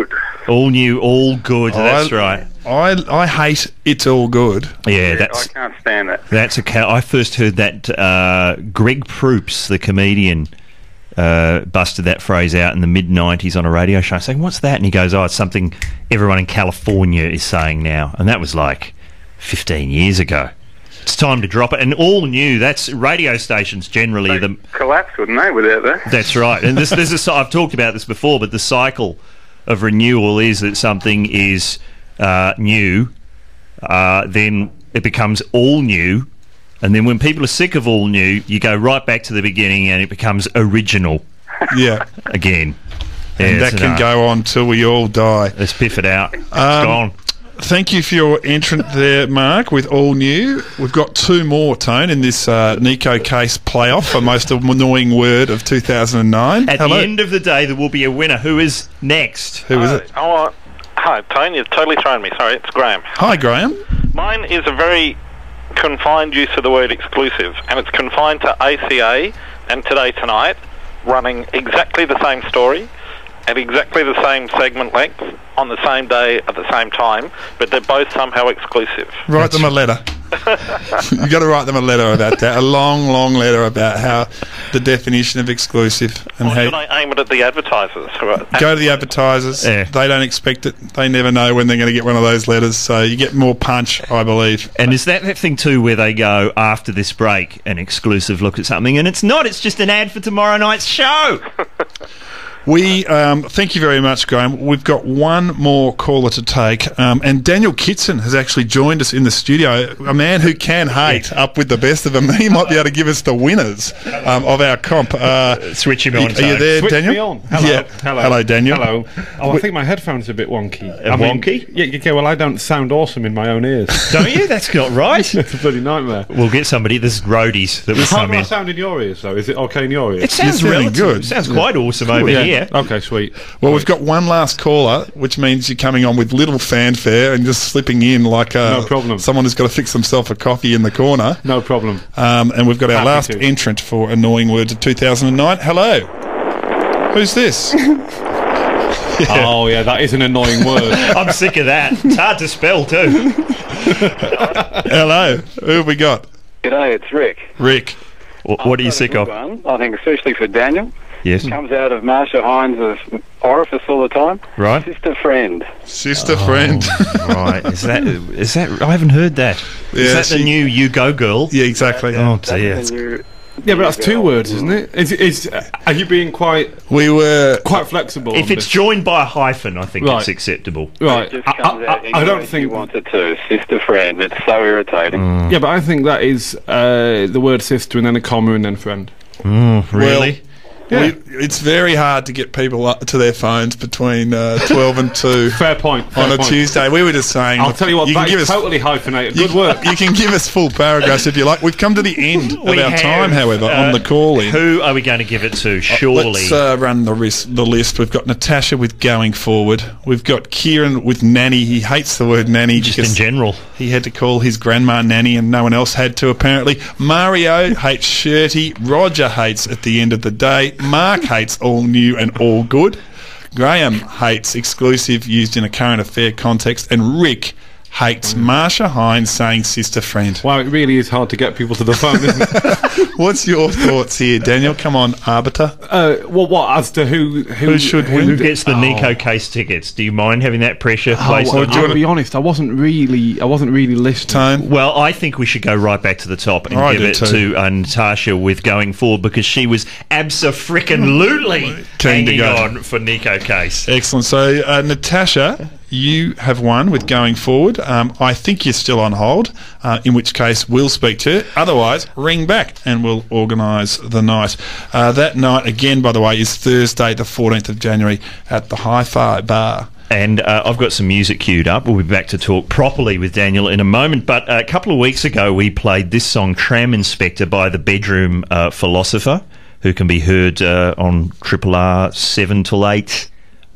All new, all good. That's right. I hate It's All Good. Yeah, I can't stand that. That's I first heard that Greg Proops, the comedian, busted that phrase out in the mid-90s on a radio show, saying, "What's that?" And he goes, "Oh, it's something everyone in California is saying now." And that was like 15 years ago. It's time to drop it. And all new, that's radio stations generally. They'd collapse, wouldn't they, without that? That's right. And this is, I've talked about this before, but the cycle of renewal is that something is new, then it becomes all new, and then when people are sick of all new, you go right back to the beginning and it becomes original. Yeah. Again. And that can go on till we all die. Let's piff it out. It's gone. Thank you for your entrant there, Mark, with all new. We've got two more, Tone, in this Nico Case playoff for most annoying word of 2009. At the end of the day, there will be a winner. Who is next? Who is it? Hi, Tone. You've totally thrown me. Sorry, it's Graham. Hi, Graham. Mine is a very confined use of the word exclusive, and it's confined to ACA and Today Tonight, running exactly the same story at exactly the same segment length on the same day at the same time, but they're both somehow exclusive. Write them a letter. You've got to write them a letter about that, a long, long letter about how the definition of exclusive. And should I aim it at the advertisers? Go to the advertisers. Yeah. They don't expect it. They never know when they're going to get one of those letters, so you get more punch, I believe. And is that thing too where they go, after this break, an exclusive look at something, and it's not, it's just an ad for tomorrow night's show? We thank you very much, Graham. We've got one more caller to take, and Daniel Kitson has actually joined us in the studio. A man who can hate up with the best of them. He might be able to give us the winners of our comp. Switch him on. Are you there, Switch Daniel? Me on. Hello. Yeah. Hello, Daniel. Hello. Oh, I think my headphones are a bit wonky. Wonky? Yeah. Well, I don't sound awesome in my own ears. Don't you? That's not right. It's a bloody nightmare. We'll get somebody. This is roadies that will How come do I in. sound in your ears, though? Is it okay in your ears? It sounds really good. It sounds quite awesome over here. Okay, sweet. Well, we've got one last caller, which means you're coming on with little fanfare and just slipping in like no problem. Someone who's got to fix himself a coffee in the corner. No problem. And we've got our last entrant for Annoying Words of 2009. Hello. Who's this? Yeah. Oh, yeah, that is an annoying word. I'm sick of that. It's hard to spell, too. Hello. Who have we got? G'day, it's Rick. Rick. What are you sick of? I think especially for Daniel. Yes. Comes out of Marsha Hines' orifice all the time. Right. Sister friend. Sister friend. Right. Is that? I haven't heard that. Yeah, is that the new You Go Girl? Yeah, exactly. Oh dear. Yeah, but that's two words, isn't it? Are you being quite flexible? If it's joined by a hyphen, I think it's acceptable. Right. It just comes out I don't think you want it to. Sister friend. It's so irritating. Yeah, but I think that is the word sister and then a comma and then friend. Really? Yeah. It's very hard to get people up to their phones between 12 and 2. Fair point. On a Tuesday. We were just saying... I'll tell you what, that is totally hyphenated. Good work. You can give us full paragraphs if you like. We've come to the end of our time, however, on the call-in. Who are we going to give it to, surely? Let's run the list. We've got Natasha with Going Forward. We've got Kieran with Nanny. He hates the word nanny. Just in general. He had to call his grandma Nanny and no one else had to, apparently. Mario hates shirty. Roger hates At the End of the Day. Mark hates All New and All Good. Graham hates exclusive used in a current affair context. And Rick hates Marsha Hines saying sister friend. Wow, it really is hard to get people to the phone, isn't it? What's your thoughts here, Daniel? Come on, arbiter. Well, what as to who should win? Who gets the Nico Case tickets? Do you mind having that pressure placed on you? To be honest, I wasn't really listening. Tone? Well, I think we should go right back to the top and give it to Natasha with Going Forward, because she was abso-frickin-lutely hanging on for Nico Case. Excellent. So, Natasha, you have won with Going Forward. I think you're still on hold, in which case we'll speak to you. Otherwise, ring back and we'll organise the night. That night, again, by the way, is Thursday the 14th of January at the Hi-Fi Bar. And I've got some music queued up. We'll be back to talk properly with Daniel in a moment. But a couple of weeks ago, we played this song, Tram Inspector, by the Bedroom Philosopher, who can be heard on Triple R 7 till 8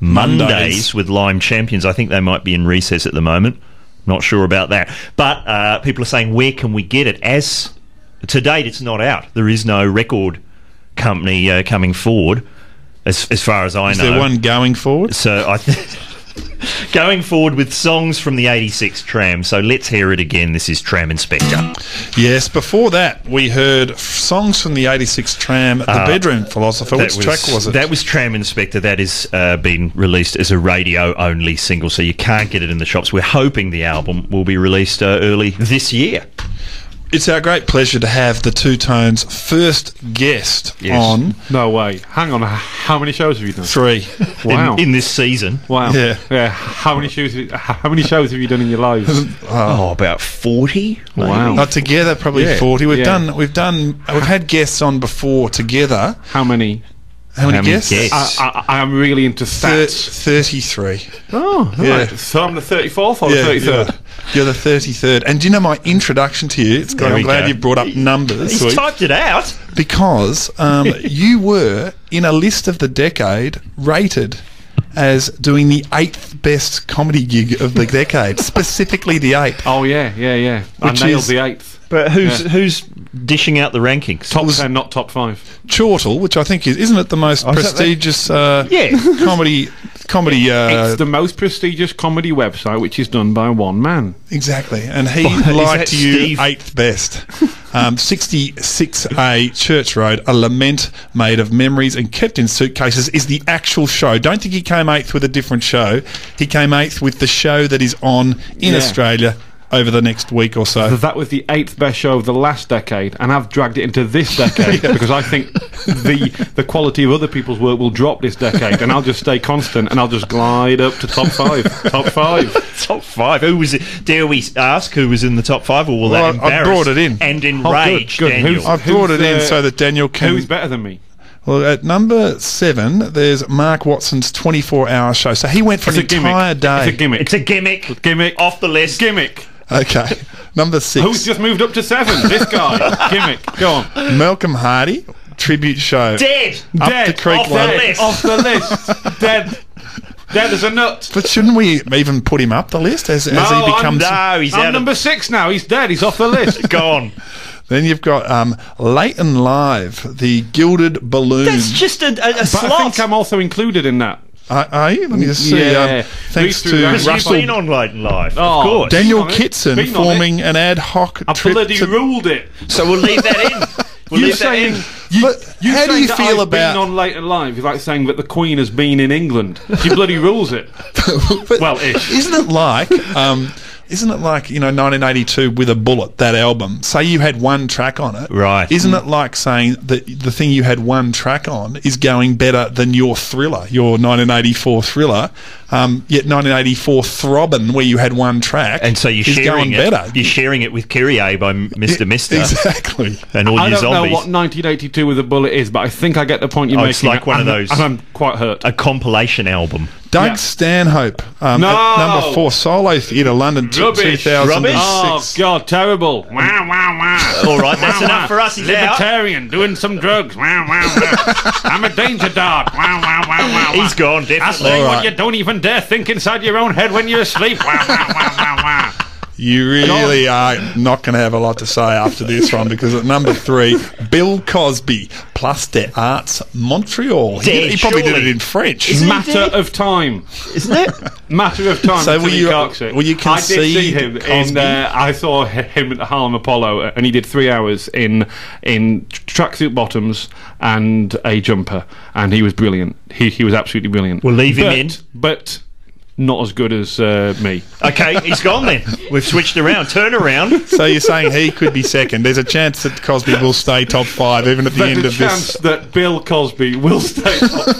Mondays with Lime Champions. I think they might be in recess at the moment. Not sure about that. But people are saying, where can we get it? As to date, it's not out. There is no record company coming forward, as far as I know. Is there one going forward? So I think... Going forward with songs from the 86 Tram. So let's hear it again. This is Tram Inspector. Yes, before that, we heard songs from the 86 Tram, The Bedroom Philosopher. Which track was it? That was Tram Inspector. That has been released as a radio-only single, so you can't get it in the shops. We're hoping the album will be released early this year. It's our great pleasure to have the Two Tones' first guest on. No way. Hang on. How many shows have you done? 3. Wow. In this season. Wow. Yeah. How many shows have you done in your lives? About 40. Wow. Together, probably 40. We've had guests on before together. How many? How many guests? I am really into stats. 33. Oh, right. So I'm the 34th or the 33rd? You're the 33rd. And do you know my introduction to you? I'm glad you brought up numbers. He's typed it out. Because you were, in a list of the decade, rated as doing the 8th best comedy gig of the decade. Specifically the 8th. Oh, yeah. I nailed the 8th. But who's dishing out the rankings? Top 10, not top 5. Chortle, which I think isn't it the most prestigious comedy? It's the most prestigious comedy website, which is done by one man. Exactly, and he liked you 8th best. 66A Church Road, A Lament Made of Memories and Kept in Suitcases is the actual show. Don't think he came 8th with a different show. He came 8th with the show that is on in Australia over the next week or so. That was the 8th best show of the last decade, and I've dragged it into this decade because I think the quality of other people's work will drop this decade, and I'll just stay constant, and I'll just glide up to top 5. Top 5. Top 5. Who was it? Dare we ask who was in the top 5, or will that embarrass I brought it in. And enrage Daniel? I've brought it in so that Daniel can... Who's better than me? Well, at number 7, there's Mark Watson's 24-hour show. So he went for an entire day. It's a gimmick. It's a gimmick. Gimmick. Off the list. Gimmick. Okay. Number 6. Who's just moved up to 7? This guy. Gimmick. Go on. Malcolm Hardy, tribute show. Dead. Up the creek. Off the list. Off the list. Dead. Dead as a nut. But shouldn't we even put him up the list as he becomes... he's I'm number 6 now. He's dead. He's off the list. Gone. Then you've got Leighton Live, the Gilded Balloon. That's just a slot. But I think I'm also included in that. Are you? Let me just see. Yeah. Thanks to Russell. You've been on Leighton Live, of course. Daniel Kitson forming an ad hoc trip. I bloody ruled it. So we'll leave that in. How do you feel about... being on Leighton Live is like saying that the Queen has been in England. She bloody rules it. Well-ish. Isn't it like... Isn't it like, 1982 with a Bullet, that album? Say you had one track on it. Right. Isn't it like saying that the thing you had one track on is going better than your Thriller, your 1984 Thriller, yet 1984 Throbbin', where you had one track, and so you're sharing it. Better. You're sharing it with Kyrie by Mr. Mister. Exactly. And all your zombies. I don't know what 1982 with a Bullet is, but I think I get the point you're making. It's like one of those. And I'm quite hurt. A compilation album. Doug Stanhope, at number 4, Solo Theatre, London, 2006. Rubbish. Oh, God, terrible. Wow, wow, wow. All right, that's enough for us. He's Libertarian, doing some drugs. Wow, wow, wow. I'm a danger dog. Wow, wow, wow, wow. He's gone, definitely. I say what you don't even dare think inside your own head when you're asleep. Wow, wow, wow, wow, wow. You really are not going to have a lot to say after this one, because at number 3, Bill Cosby, Place des Arts, Montreal. He probably did it in French. Matter of time. Isn't it? Matter of time. So will you concede I did see him Cosby? I saw him at the Harlem Apollo, and he did 3 hours in tracksuit bottoms and a jumper, and he was brilliant. He was absolutely brilliant. We'll leave him in. But not as good as me. Okay, he's gone then. We've switched around. Turn around. So you're saying he could be second. There's a chance that Cosby will stay top 5 even at the end of this. There's a chance that Bill Cosby will stay top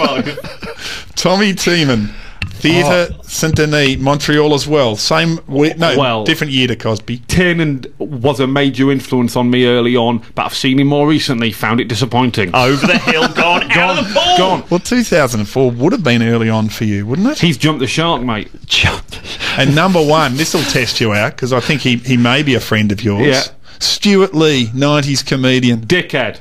5. Tommy Tiemann, Theatre Saint-Denis, Montreal as well. Different year to Cosby. Tiernan was a major influence on me early on, but I've seen him more recently, found it disappointing. Over the hill, gone, out of the pool. Gone. Well, 2004 would have been early on for you, wouldn't it? He's jumped the shark, mate. And number 1, this will test you out, because I think he may be a friend of yours. Yeah. Stuart Lee, 90s comedian. Dickhead.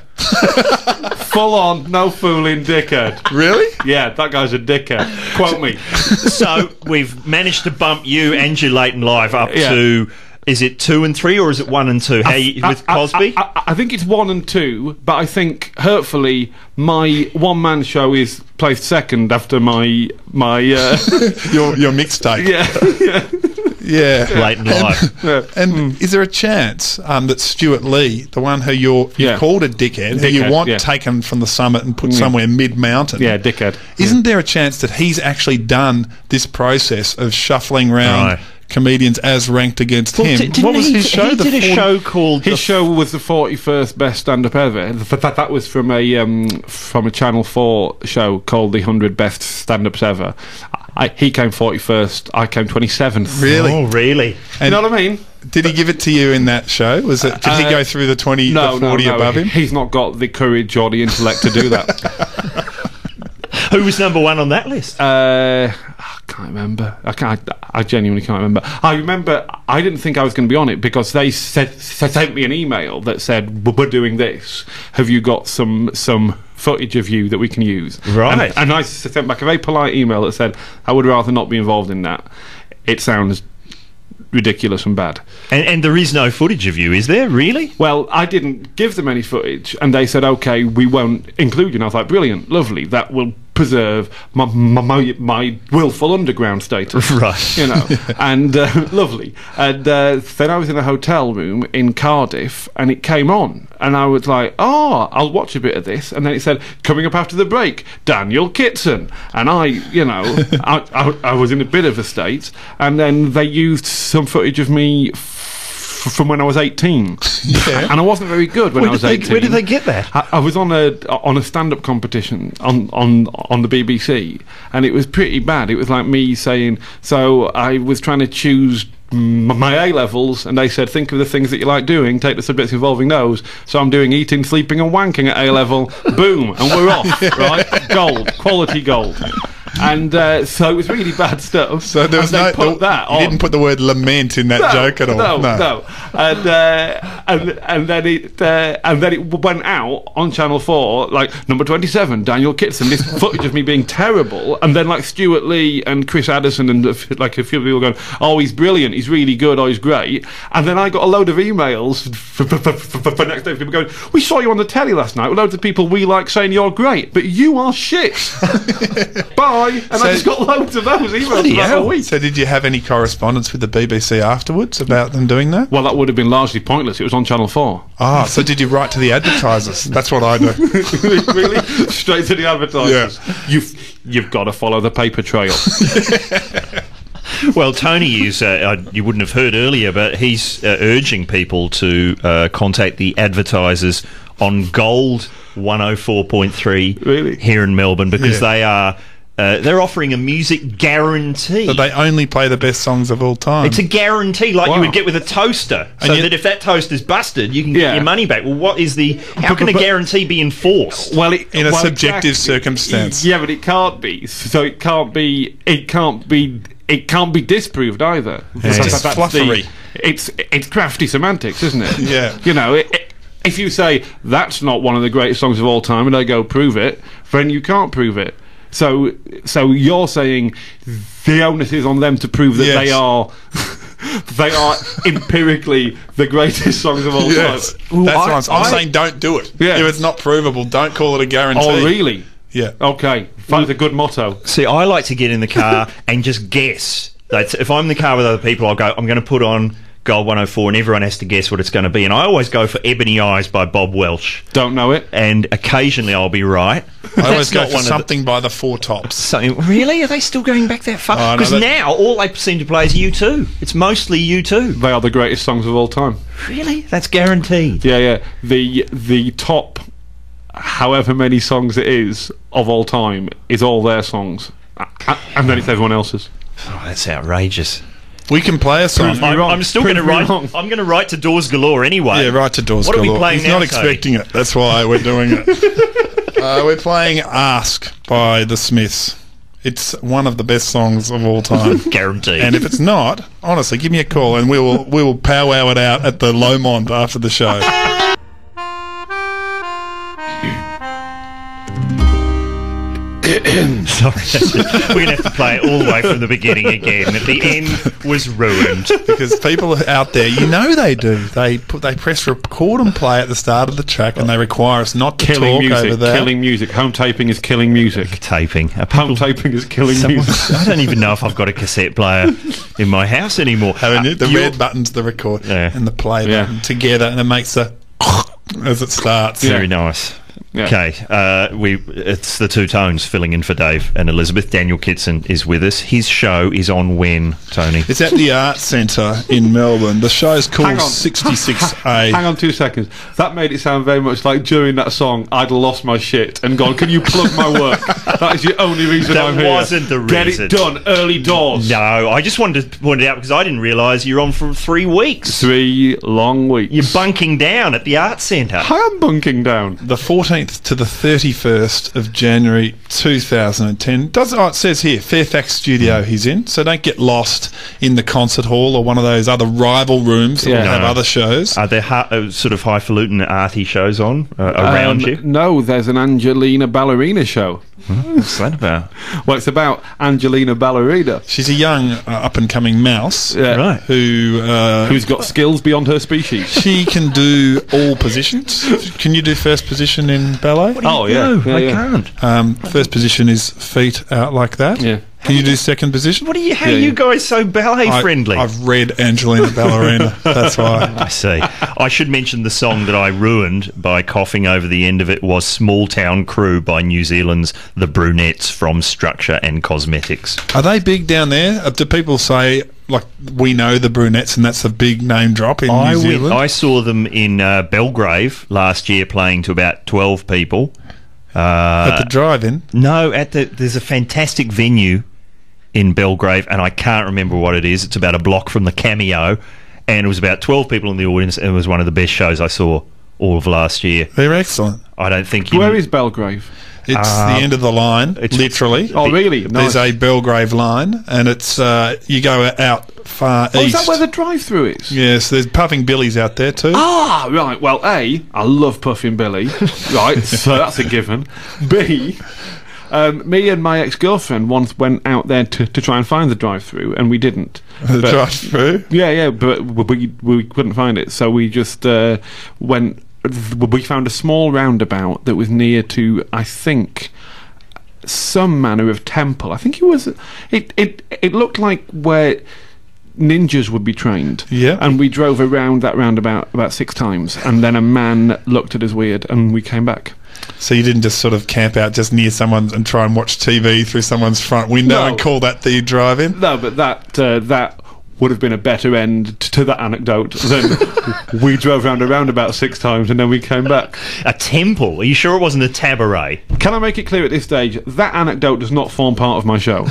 Full on, no fooling dickhead. Really? Yeah, that guy's a dickhead. Quote me. So we've managed to bump you and your Leighton Live up to Is it 2 and 3, or is it 1 and 2? With Cosby? I think it's 1 and 2, but I think hurtfully my one-man show is placed second after my your mixtape. Yeah. Late in life. And is there a chance that Stuart Lee, the one who you called a dickhead, who you want taken from the summit and put somewhere mid-mountain? Yeah, dickhead. Isn't there a chance that he's actually done this process of shuffling around comedians as ranked against him? What was his show? He did a show called... His show was the 41st best stand-up ever. That was from a Channel 4 show called the 100 Best Stand-Ups Ever. He came 41st, I came 27th. Really? Oh, really? You know what I mean? Did he give it to you in that show? Did he go through the 20, the 40 above him? He's not got the courage or the intellect to do that. Who was number 1 on that list? I can't remember. I genuinely can't remember. I remember I didn't think I was going to be on it because they sent me an email that said, we're doing this. Have you got some footage of you that we can use? Right. And I sent back a very polite email that said, I would rather not be involved in that. It sounds ridiculous and bad. And there is no footage of you, is there, really? Well, I didn't give them any footage, and they said, OK, we won't include you. And I was like, brilliant, lovely, that will preserve my willful underground status. Right. You know, and lovely. And then I was in a hotel room in Cardiff, and it came on, and I was like, oh, I'll watch a bit of this. And then it said, coming up after the break, Daniel Kitson. And I was in a bit of a state, and then they used some footage of me from when I was 18, and I wasn't very good when I was 18. Where did they get that? I was on a stand-up competition on the BBC, and it was pretty bad. It was like me saying, so I was trying to choose my A-levels, and they said, think of the things that you like doing, take the subjects involving those. So I'm doing eating, sleeping and wanking at A-level. Boom, and we're off. Right, gold, quality gold. And so it was really bad stuff. So there was you didn't put the word lament in that joke at all. No. And then it went out on Channel 4, like number 27, Daniel Kitson. This footage of me being terrible, and then like Stuart Lee and Chris Addison and like a few people going, "Oh, he's brilliant, he's really good, oh, he's great." And then I got a load of emails for next day. People going, "We saw you on the telly last night with loads of people we like saying you're great, but you are shit." Bye. And I just got loads of those emails for a week. So did you have any correspondence with the BBC afterwards about them doing that? Well, that would have been largely pointless. It was on Channel 4. Ah, so did you write to the advertisers? That's what I do. Really? Straight to the advertisers? Yeah. You've got to follow the paper trail. Well, Tony is, you wouldn't have heard earlier, but he's urging people to contact the advertisers on Gold 104.3 here in Melbourne, because they are... they're offering a music guarantee. So they only play the best songs of all time. It's a guarantee, like you would get with a toaster, so that if that toaster's busted, you can get your money back. Well, what is the... How can a guarantee be enforced? Well, in a subjective circumstance. Yeah, but it can't be. So it can't be disproved either. It's just fluffery. It's crafty semantics, isn't it? Yeah. You know, if you say, that's not one of the greatest songs of all time, and I go, prove it, then you can't prove it. So you're saying the onus is on them to prove that they are empirically the greatest songs of all time. That's what I'm saying. Don't do it. Yeah. If it's not provable, don't call it a guarantee. Oh, really? Yeah. Okay. That's a good motto. See, I like to get in the car and just guess. If I'm in the car with other people, I'll go, I'm going to put on Gold 104, and everyone has to guess what it's going to be. And I always go for Ebony Eyes by Bob Welch. Don't know it. And occasionally I'll be right. I always go for something by the Four Tops. Really? Are they still going back that far? Because now all they seem to play is U2. It's mostly U2. They are the greatest songs of all time. Really? That's guaranteed. Yeah. The top, however many songs it is of all time, is all their songs, and then it's everyone else's. Oh, that's outrageous. We can play a song. I'm still going to write. I'm going to write to Doors Galore anyway. Yeah, write to Doors Galore. What are we playing He's now, not expecting it. That's why we're doing it. We're playing Ask by The Smiths. It's one of the best songs of all time. Guaranteed. And if it's not, honestly, give me a call and we will powwow it out at the Lomond after the show. Sorry, we're going to have to play it all the way from the beginning again. At the end was ruined. Because people out there, they do. They press record and play at the start of the track, and they require us not to talk over that. Killing music. Home taping is killing music. Home taping is killing music. I don't even know if I've got a cassette player in my house anymore. Haven't you? The red button's the record and the play button together, and it makes a as it starts. Very nice. Yeah. Okay, it's the Two Tones filling in for Dave and Elizabeth. Daniel Kitson is with us. His show is on when, Tony? It's at the Arts Centre in Melbourne. The show's called 66A. Hang on 2 seconds. That made it sound very much like during that song, I'd lost my shit and gone, can you plug my work? That is the only reason I'm here. That wasn't the reason. Get it done, early doors. No, I just wanted to point it out because I didn't realise you're on for 3 weeks. 3 long weeks. You're bunking down at the Arts Centre. I am bunking down. The 14th to the 31st of January 2010. It says here, Fairfax Studio he's in, so don't get lost in the concert hall or one of those other rival rooms that will have other shows. Are there sort of highfalutin arty shows on around you? No, there's an Angelina Ballerina show. What's that about? Well, it's about Angelina Ballerina. She's a young up-and-coming mouse who's got skills beyond her species. She can do all positions. Can you do first position in ballet? No, I can't. First position is feet out like that. Yeah. Can you do second position? How are you guys so ballet friendly? I've read Angelina Ballerina. That's why. I see. I should mention the song that I ruined by coughing over the end of it was Small Town Crew by New Zealand's The Brunettes from Structure and Cosmetics. Are they big down there? Do people say, like, we know the Brunettes and that's a big name drop in New Zealand? I saw them in Belgrave last year playing to about 12 people. At the drive-in? No, there's a fantastic venue in Belgrave, and I can't remember what it is. It's about a block from the Cameo, and it was about 12 people in the audience, and it was one of the best shows I saw all of last year. They're excellent. I don't think... Where is Belgrave? It's the end of the line, literally. Oh, really? Nice. There's a Belgrave line, and it's you go out far east. Is that where the drive-through is? Yes, there's Puffing Billy's out there too. Ah, right. Well, A, I love Puffing Billy. Right, so that's a given. B... me and my ex-girlfriend once went out there to try and find the drive-through, and we didn't. The drive-through? Yeah, but we couldn't find it, so we just went... We found a small roundabout that was near to, I think, some manner of temple. I think it was... It looked like where ninjas would be trained. Yeah. And we drove around that roundabout about 6 times, and then a man looked at us weird, and we came back. So you didn't just sort of camp out just near someone and try and watch TV through someone's front window and call that the drive-in? No, but that would have been a better end to that anecdote than we drove round a roundabout 6 times and then we came back. A temple? Are you sure it wasn't a tabaret? Can I make it clear at this stage, that anecdote does not form part of my show.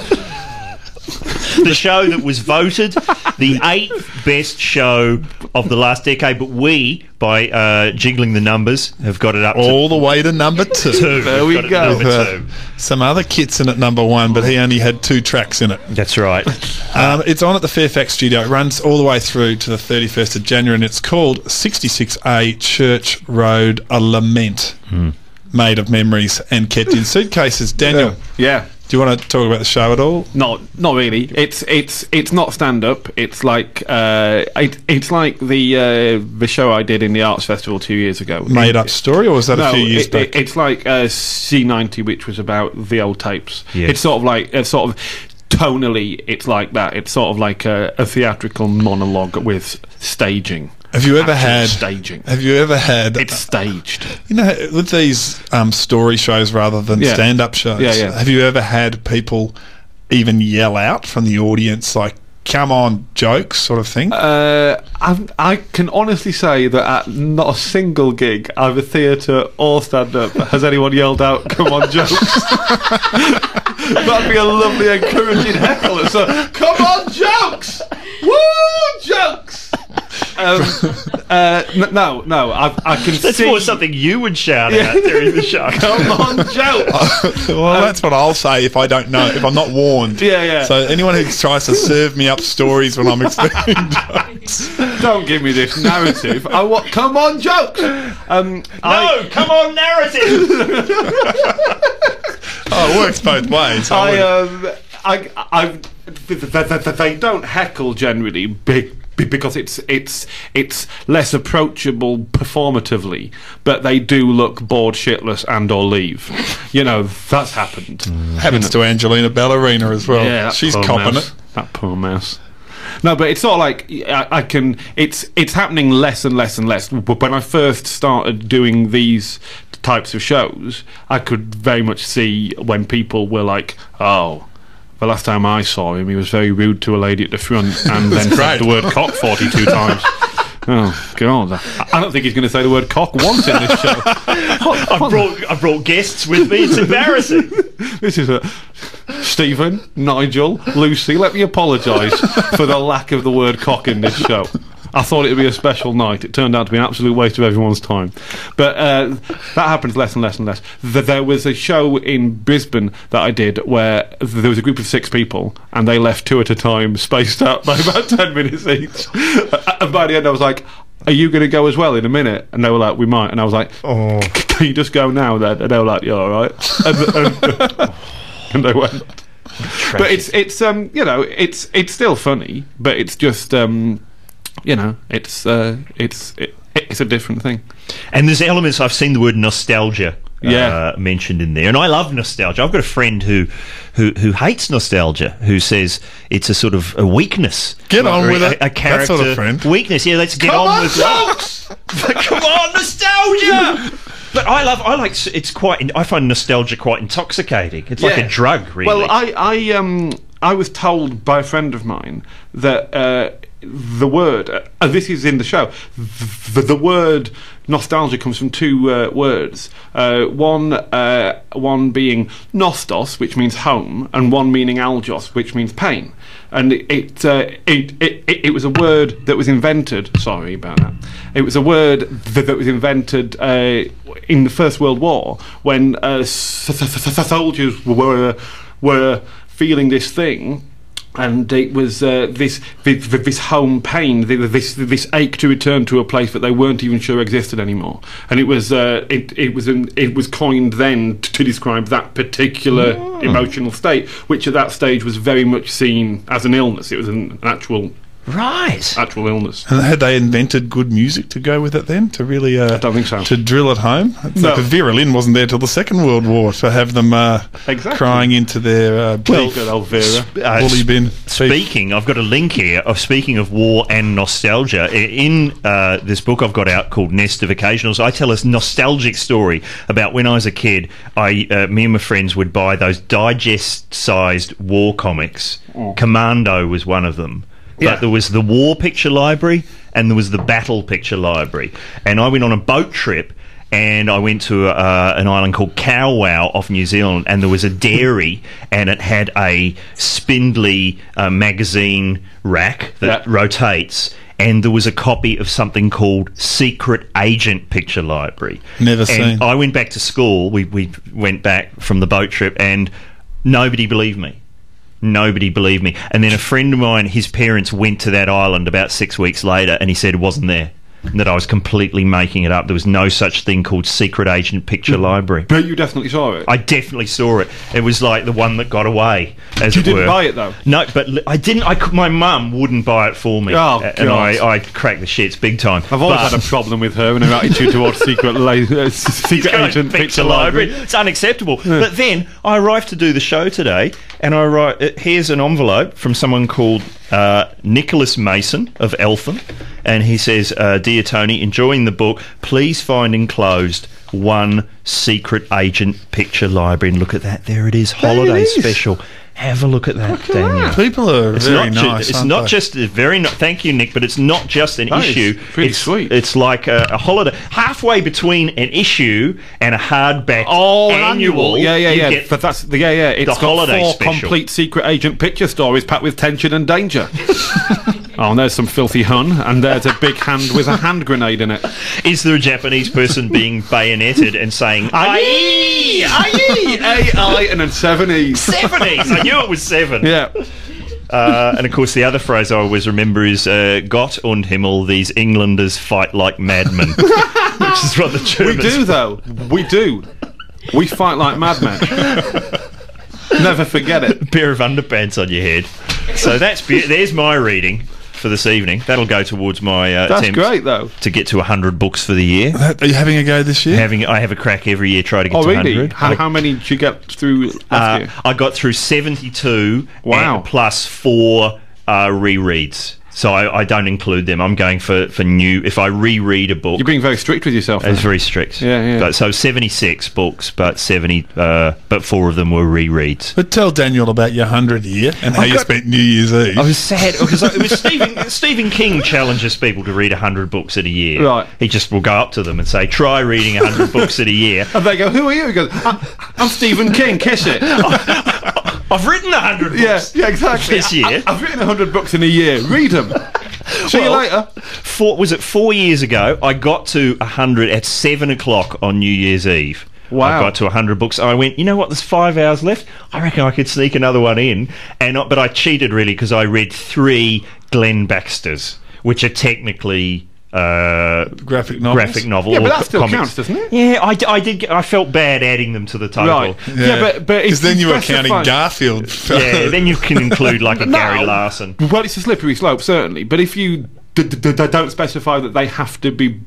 The show that was voted the 8th best show of the last decade, but we, by jiggling the numbers, have got it up all the way to number 2. There we go. Some other Kitson at number 1, but he only had 2 tracks in it. That's right. It's on at the Fairfax Studio. It runs all the way through to the 31st of January, and it's called 66A Church Road, A Lament, made of memories and kept in suitcases. Daniel. Yeah. Do you want to talk about the show at all? Not really. It's not stand up. It's like it's like the show I did in the Arts Festival 2 years ago. Made up story, or was that a few years back? It's like C90, which was about the old tapes. Yes. It's sort of like tonally, it's like that. It's sort of like a theatrical monologue with staging. Have you ever had staging? Have you ever had? It's staged. You know, with these story shows rather than stand-up shows. Yeah. Have you ever had people even yell out from the audience, like "Come on, jokes" sort of thing? I can honestly say that at not a single gig, either theatre or stand-up, has anyone yelled out "Come on, jokes." That'd be a lovely, encouraging heckle. So, "Come on, jokes! Woo, jokes!" No. I can That's see. more something you would shout out during the show. Come on, jokes! Well, that's what I'll say if I don't know, if I'm not warned. Yeah. So anyone who tries to serve me up stories when I'm expecting jokes, don't give me this narrative. I want come on, jokes. Come on, narrative. Oh, it works both ways. They don't heckle generally because it's less approachable performatively, but they do look bored shitless and or leave. You know, that's happened. Happens to Angelina Ballerina as well. Yeah, she's copping it. That poor mouse. No, but it's sort of like I can. It's happening less and less and less. But when I first started doing these types of shows, I could very much see when people were like, "Oh, the last time I saw him, he was very rude to a lady at the front, and then said the word cock 42 times." Oh God! I don't think he's going to say the word cock once in this show. I brought guests with me. It's embarrassing. This is Stephen, Nigel, Lucy. Let me apologise for the lack of the word cock in this show. I thought it would be a special night. It turned out to be an absolute waste of everyone's time. But that happens less and less and less. There was a show in Brisbane that I did where there was a group of 6 people and they left 2 at a time, spaced out by about 10 minutes each. And by the end I was like, "Are you going to go as well in a minute?" And they were like, "We might." And I was like, "Oh, can you just go now then?" And they were like, "Yeah, all right." And they went. But it's you know, it's still funny, but it's just you know, it's a different thing. And there's elements. I've seen the word nostalgia mentioned in there, and I love nostalgia. I've got a friend who hates nostalgia, who says it's a sort of a weakness. Get on with it. A character sort of friend. Weakness. Yeah, let's get on with it. Come on, nostalgia. But I find nostalgia quite intoxicating. It's like a drug, really. Well, I was told by a friend of mine that the word, this is in the show, the word nostalgia comes from 2 words. One being nostos, which means home, and one meaning algos, which means pain. And it was a word that was invented. Sorry about that. It was a word that was invented in the First World War when soldiers were feeling this thing. And it was this home pain, this ache to return to a place that they weren't even sure existed anymore. And it was coined then to describe that particular emotional state, which at that stage was very much seen as an illness. It was an actual illness. And had they invented good music to go with it then? To really, I don't think so. To drill it home? No. Because Vera Lynn wasn't there till the Second World War to have them crying into their good old Vera. Bully bin. Speaking, I've got a link here of speaking of war and nostalgia. In this book I've got out called Nest of Occasionals, I tell a nostalgic story about when I was a kid. Me and my friends would buy those digest-sized war comics. Commando was one of them. But there was the war picture library and there was the battle picture library. And I went on a boat trip and I went to an island called Kowau off New Zealand, and there was a dairy and it had a spindly magazine rack that rotates, and there was a copy of something called Secret Agent Picture Library. Never seen. I went back to school, we went back from the boat trip, and nobody believed me. Nobody believed me. And then a friend of mine, his parents went to that island about 6 weeks later, and he said it wasn't there, and that I was completely making it up. There was no such thing called Secret Agent Picture Library. But you definitely saw it. I definitely saw it. It was like the one that got away, as you it were. didn't buy it, though? No, but I didn't. My mum wouldn't buy it for me. Oh, and God. I cracked the shits big time. I've always had a problem with her and her attitude towards Secret Agent Picture Library. It's unacceptable. But then I arrived to do the show today, and I write, here's an envelope from someone called Nicholas Mason of Eltham, and he says, "Dear Tony, enjoying the book. Please find enclosed one Secret Agent Picture Library." And look at that. There it is. Holiday special. Have a look at that, Daniel. People are very nice. It's not just a very. Thank you, Nick. But it's not just an issue. Pretty sweet. It's like a holiday, halfway between an issue and a hardback annual. Yeah. But that's It's the got holiday 4 special. complete Secret Agent Picture stories packed with tension and danger. Oh, and there's some filthy Hun, and there's a big hand with a hand grenade in it. Is there a Japanese person being bayoneted and saying "Aye, AI, and then 7 E's. 7 E's"? I knew it was 7. Yeah. And of course, the other phrase I always remember is "Gott und Himmel, these Englanders fight like madmen," which is what the Germans. We do, though. We do. We fight like madmen. Never forget it. A pair of underpants on your head. So there's my reading for this evening. That'll go towards my That's attempt great, though. to get to 100 books for the year. Are you having a go this year? I have a crack every year, try to get to really? 100. How many did you get through last year? I got through 72. Wow. Plus 4 rereads. So I don't include them. I'm going for new. If I reread a book, You're being very strict with yourself. it's very strict. Yeah. So 76 books, but 4 of them were rereads. But tell Daniel about your 100th year and how you spent New Year's Eve. I was sad because it was Stephen King challenges people to read 100 books in a year. Right. He just will go up to them and say, "Try reading 100 books in a year." And they go, "Who are you?" He goes, "I'm Stephen King. Kiss it." I've written 100 books. Yeah, exactly. This year. I've written 100 books in a year. Read them. See you later. 4 years ago? I got to 100 at 7 o'clock on New Year's Eve. Wow. I got to 100 books. I went, you know what? There's 5 hours left. I reckon I could sneak another one in. But I cheated really because I read 3 Glenn Baxters, which are technically graphic novels. Yeah, but that still counts, doesn't it? Yeah, I did. I felt bad adding them to the total. Right. Yeah, but because then you were counting Garfield. Yeah, then you can include like a Gary Larson. Well, it's a slippery slope, certainly. But if you don't specify that they have to be.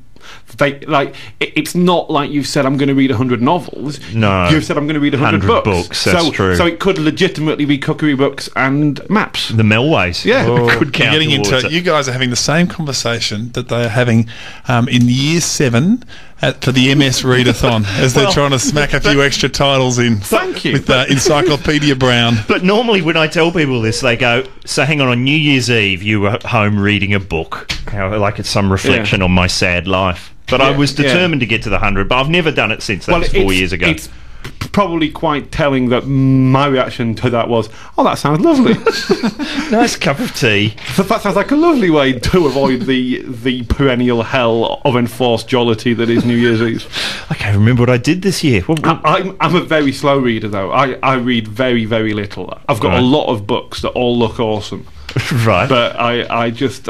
It's not like you've said I'm going to read 100 novels. No, you've said I'm going to read 100 books. That's true. So it could legitimately be cookery books and maps. The Melways. Yeah, could count. Getting into it. You guys are having the same conversation that they are having in year 7 for the MS Readathon as they're trying to smack a few extra titles in. Thank you. With Encyclopedia Brown. But normally when I tell people this, they go, "So hang on New Year's Eve, you were at home reading a book." Like it's some reflection on my sad life. But I was determined to get to the 100, but I've never done it since. That was 4 years ago. It's probably quite telling that my reaction to that was, "Oh, that sounds lovely." Nice cup of tea. That sounds like a lovely way to avoid the perennial hell of enforced jollity that is New Year's Eve. I can't remember what I did this year. I'm a very slow reader, though. I read very, very little. I've got a lot of books that all look awesome. Right. But I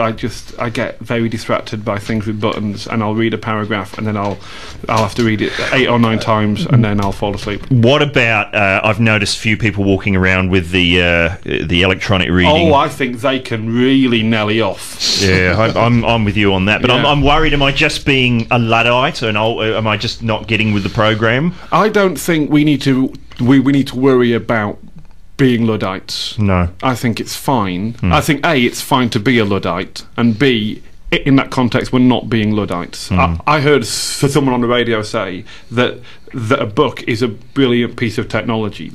get very distracted by things with buttons, and I'll read a paragraph, and then I'll have to read it 8 or 9 times, and then I'll fall asleep. What about? I've noticed few people walking around with the electronic reading. Oh, I think they can really nelly off. Yeah, I'm with you on that. But I'm worried. Am I just being a Luddite, and am I just not getting with the program? I don't think we need to worry about being Luddites. No. I think it's fine. I think A, it's fine to be a Luddite, and B, in that context, we're not being Luddites. I heard someone on the radio say that a book is a brilliant piece of technology.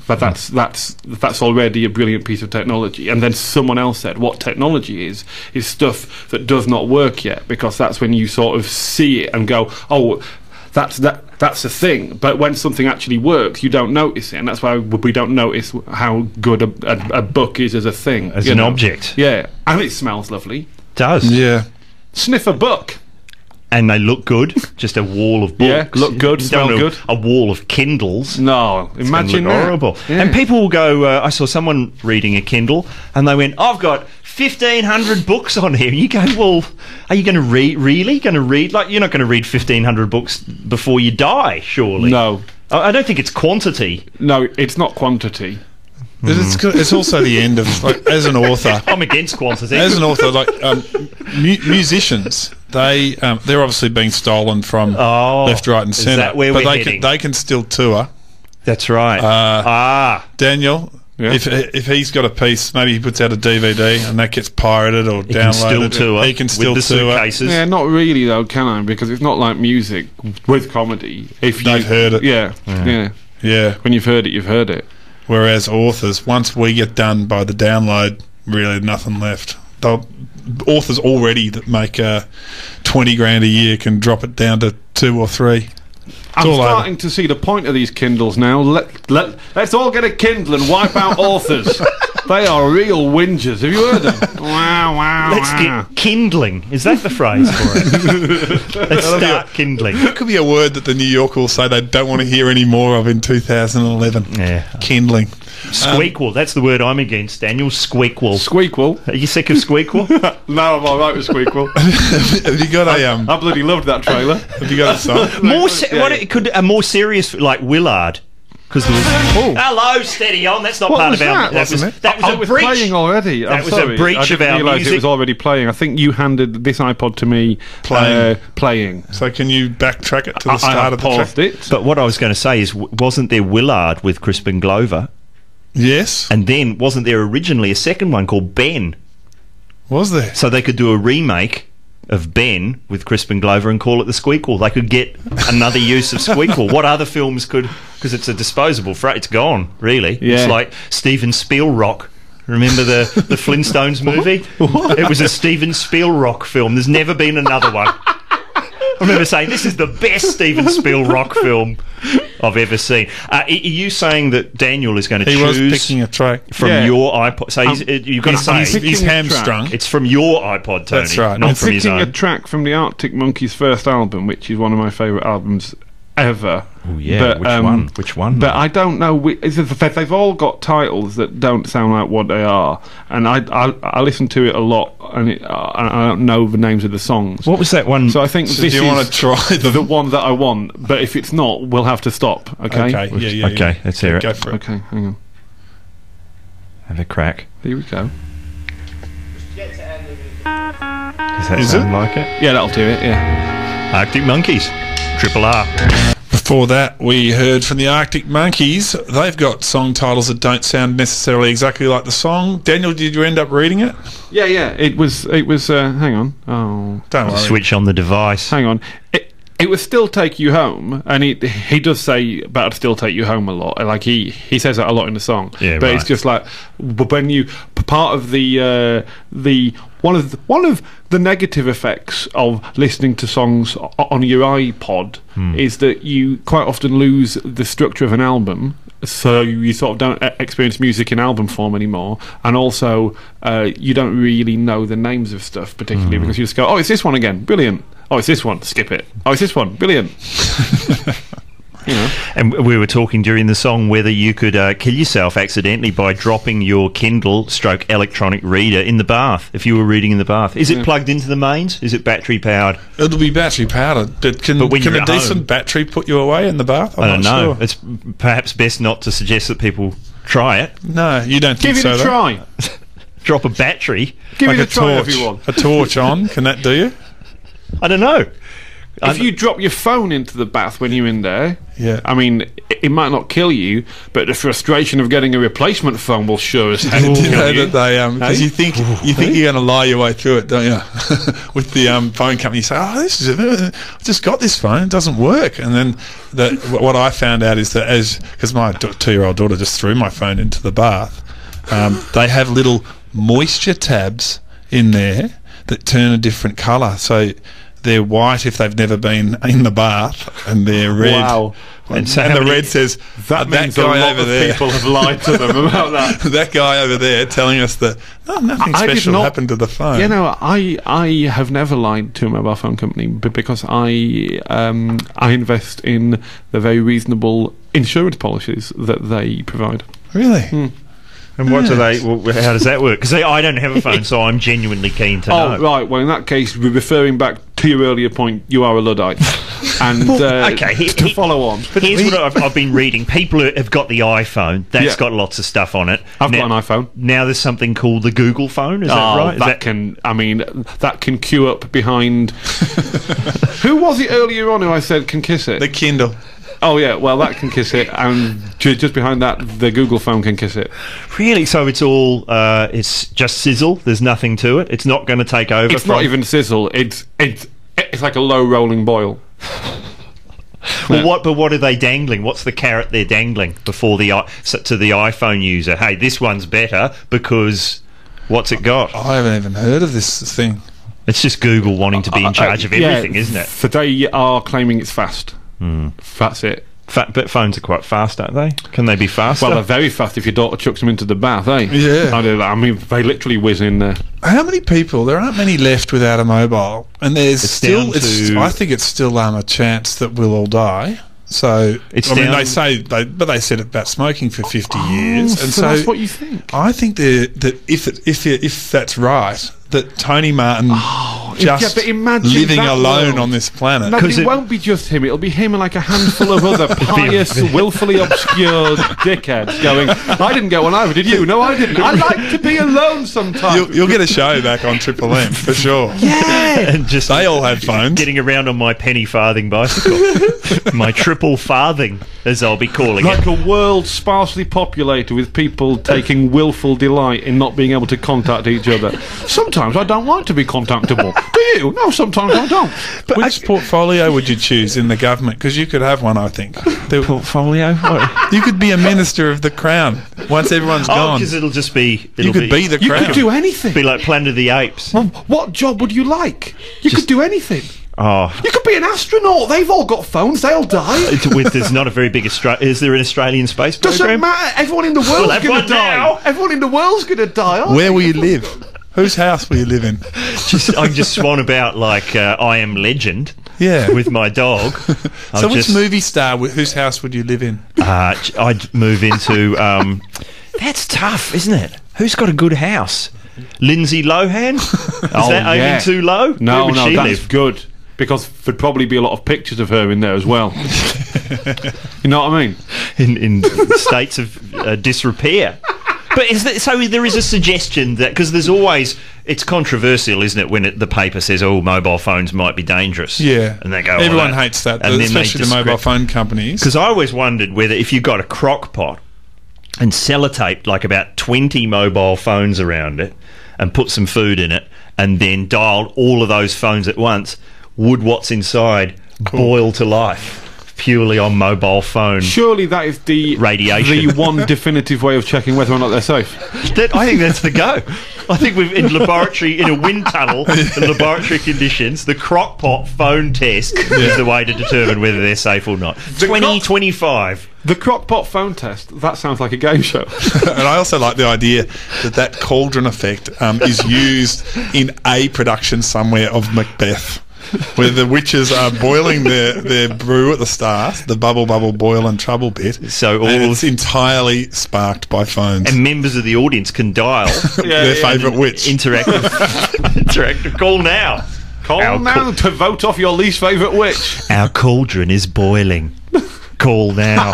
That's already a brilliant piece of technology. And then someone else said what technology is stuff that does not work yet, because that's when you sort of see it and go, oh, that's a thing. But when something actually works, you don't notice it, and that's why we don't notice how good a book is as a thing, as an object. Yeah, and it smells lovely. It does. Yeah. Sniff a book. And they look good. Just a wall of books. Yeah, look good, smell good. A wall of Kindles. No, imagine that. Horrible. Yeah. And people will go, I saw someone reading a Kindle, and they went, "I've got 1,500 books on here." And you go, well, are you going to read? Really? Going to read? Like, you're not going to read 1,500 books before you die, surely? No. I don't think it's quantity. No, it's not quantity. It's also the end of, like, as an author. I'm against quantity. As an author, like musicians, they're obviously being stolen from left, right, and centre. Is that where but we're heading? They can still tour. That's right. Daniel. Yeah. If he's got a piece, maybe he puts out a DVD and that gets pirated or downloaded. He can still with the tour. Suitcases. Yeah, not really though, can I? Because it's not like music with comedy. If they've heard it, yeah. When you've heard it, you've heard it. Whereas authors, once we get done by the download, really nothing left. Authors already that make 20 grand a year can drop it down to 2 or 3. I'm starting to see the point of these Kindles now. Let's all get a Kindle and wipe out authors. They are real whingers. Have you heard them? Wow. Let's get kindling. Is that the phrase for it? Let's start kindling. That could be a word that the New Yorker will say they don't want to hear any more of in 2011. Yeah. Kindling. Squeakquel. That's the word I'm against, Daniel. Squeakquel. Squeakquel? Are you sick of Squeakquel? No, I'm all right with Squeakquel. Have you got I bloody loved that trailer. Have you got a song? A more serious, like Willard. Because there was... Hello, steady on. That's not What part was of our... that? That was a was breach. Playing already. That was a breach of our I didn't realise music. it was already playing. I think you handed this iPod to me playing. So can you backtrack it to the start of the track? It. But what I was going to say is, wasn't there Willard with Crispin Glover? Yes. And then wasn't there originally a second one called Ben? Was there? So they could do a remake of Ben with Crispin Glover and call it the Squeakquel. They could get another use of Squeakquel. What other films could... Because it's a disposable... It's gone, really. Yeah. It's like Steven Spielrock. Remember the Flintstones movie? It was a Steven Spielrock film. There's never been another one. I remember saying, this is the best Steven Spielrock film I've ever seen. Are you saying that Daniel is going to choose... He was picking a track. From your iPod. So you've got to say... He's hamstrung. It's from your iPod, Tony. That's right. Not from his own. I'm picking a track from the Arctic Monkeys' first album, which is one of my favourite albums ever. Oh, yeah. But, Which one? But I don't know. They've all got titles that don't sound like what they are. And I listen to it a lot, and I don't know the names of the songs. What was that one? So I think this do you want to try the one that I want. But if it's not, we'll have to stop. Okay. Okay. Okay, let's hear it. Go for it. Okay, hang on. Have a crack. Here we go. Does that sound like it? Yeah, that'll do it. Yeah. Arctic Monkeys. Triple R. Before that, we heard from the Arctic Monkeys. They've got song titles that don't sound necessarily exactly like the song. Daniel, did you end up reading it? Yeah. It was. Hang on. Oh, don't worry. Switch on the device. Hang on. It would still take you home, and he does say about still take you home a lot. Like he says that a lot in the song. Yeah, but right. it's just like when you part of the one of the negative effects of listening to songs on your iPod is that you quite often lose the structure of an album. So you sort of don't experience music in album form anymore, and also you don't really know the names of stuff particularly because you just go, oh, it's this one again, brilliant. Oh, it's this one, skip it. Oh, it's this one, brilliant. You know. And we were talking during the song whether you could kill yourself accidentally by dropping your Kindle / electronic reader in the bath if you were reading in the bath. Is it plugged into the mains? Is it battery powered? It'll be battery powered, but can a decent battery put you away in the bath? I don't know. Sure. It's perhaps best not to suggest that people try it. No, you don't think so. Give it a try. Drop a battery. Give like it a try, torch. everyone. A torch on, can that do you? I don't know. If you drop your phone into the bath when you're in there, yeah. I mean, it might not kill you, but the frustration of getting a replacement phone will sure as hell Do you kill know you. that they because you think you're going to lie your way through it, don't you? With the phone company, you say, "Oh, I just got this phone, it doesn't work." And then what I found out is that because my 2-year-old daughter just threw my phone into the bath, they have little moisture tabs in there that turn a different colour. So they're white if they've never been in the bath, and they're red. Wow. And the red says, that means guy a lot over of there, people have lied to them about that. That guy over there telling us that nothing special happened to the phone. You know, I have never lied to a mobile phone company, but because I invest in the very reasonable insurance policies that they provide. Really? And what do they? How does that work? Because I don't have a phone, so I'm genuinely keen to know. Oh, right. Well, in that case, referring back to your earlier point, you are a Luddite. And to follow on. But here's what I've been reading. People who have got the iPhone. That's got lots of stuff on it. I've got an iPhone. Now there's something called the Google phone. Is that right? That can queue up behind... Who was it earlier on who I said can kiss it? The Kindle. Oh, yeah, well, that can kiss it, and just behind that, the Google phone can kiss it. Really? So it's all, it's just sizzle? There's nothing to it? It's not going to take over? It's not even sizzle. It's like a low rolling boil. Well, what are they dangling? What's the carrot they're dangling before to the iPhone user? Hey, this one's better because what's it got? I haven't even heard of this thing. It's just Google wanting to be in charge of everything, isn't it? So they are claiming it's fast. That's it. But phones are quite fast, aren't they? Can they be faster? Well, they're very fast if your daughter chucks them into the bath, eh? Yeah. I mean, they literally whiz in there. How many people? There aren't many left without a mobile, and there's I think it's still a chance that we'll all die. So they said it about smoking for 50 years, and so that's what you think. I think that if that's right, that Tony Martin just but imagine living that alone world. on this planet. No, but it won't be just him. It'll be him and like a handful of other pious, willfully obscure dickheads going, I didn't get one either, did you? No, I didn't. I like to be alone sometimes. You'll get a show back on Triple M, for sure. Yeah. And just they all had phones. Getting around on my penny farthing bicycle. My triple farthing, as I'll be calling like it. a world sparsely populated with people taking willful delight in not being able to contact each other. Sometimes I don't like to be contactable. Do you? No, sometimes I don't. But which portfolio would you choose in the government? Because you could have one, I think. Portfolio? What? You could be a minister of the Crown once everyone's gone. Because it'll just be... You could be the Crown. You could do anything. Be like Planet of the Apes. Well, what job would you like? You could do anything. Oh. You could be an astronaut. They've all got phones. They'll die. There's not a very big Is there an Australian space program? Doesn't matter. Everyone in the world's going to die. Now. Everyone in the world's going to die. Where will you live? Whose house will you live in? I just swan about like I Am Legend. Yeah. With my dog. So which movie star, whose house would you live in? I'd move into... that's tough, isn't it? Who's got a good house? Lindsay Lohan? Is that aiming too low? No, she that's live? good. Because there'd probably be a lot of pictures of her in there as well. You know what I mean? In states of disrepair. But there is a suggestion that... Because there's always... It's controversial, isn't it, when the paper says, mobile phones might be dangerous. Yeah. And they go... Everyone hates that, and especially the mobile phone companies. Because I always wondered whether if you got a crock pot and sellotaped like about 20 mobile phones around it and put some food in it and then dialed all of those phones at once, would what's inside boil to life purely on mobile phone? Surely that is the radiation. The one definitive way of checking whether or not they're safe. I think that's the go. I think we've in a wind tunnel, in laboratory conditions, the crockpot phone test is the way to determine whether they're safe or not. 2025. The crockpot phone test. That sounds like a game show. And I also like the idea that cauldron effect is used in a production somewhere of Macbeth, where the witches are boiling their brew at the start, the bubble, boil and trouble bit. So it's entirely sparked by phones. And members of the audience can dial their favourite witch. Interactive. Call now. Call now to vote off your least favourite witch. Our cauldron is boiling. Call now.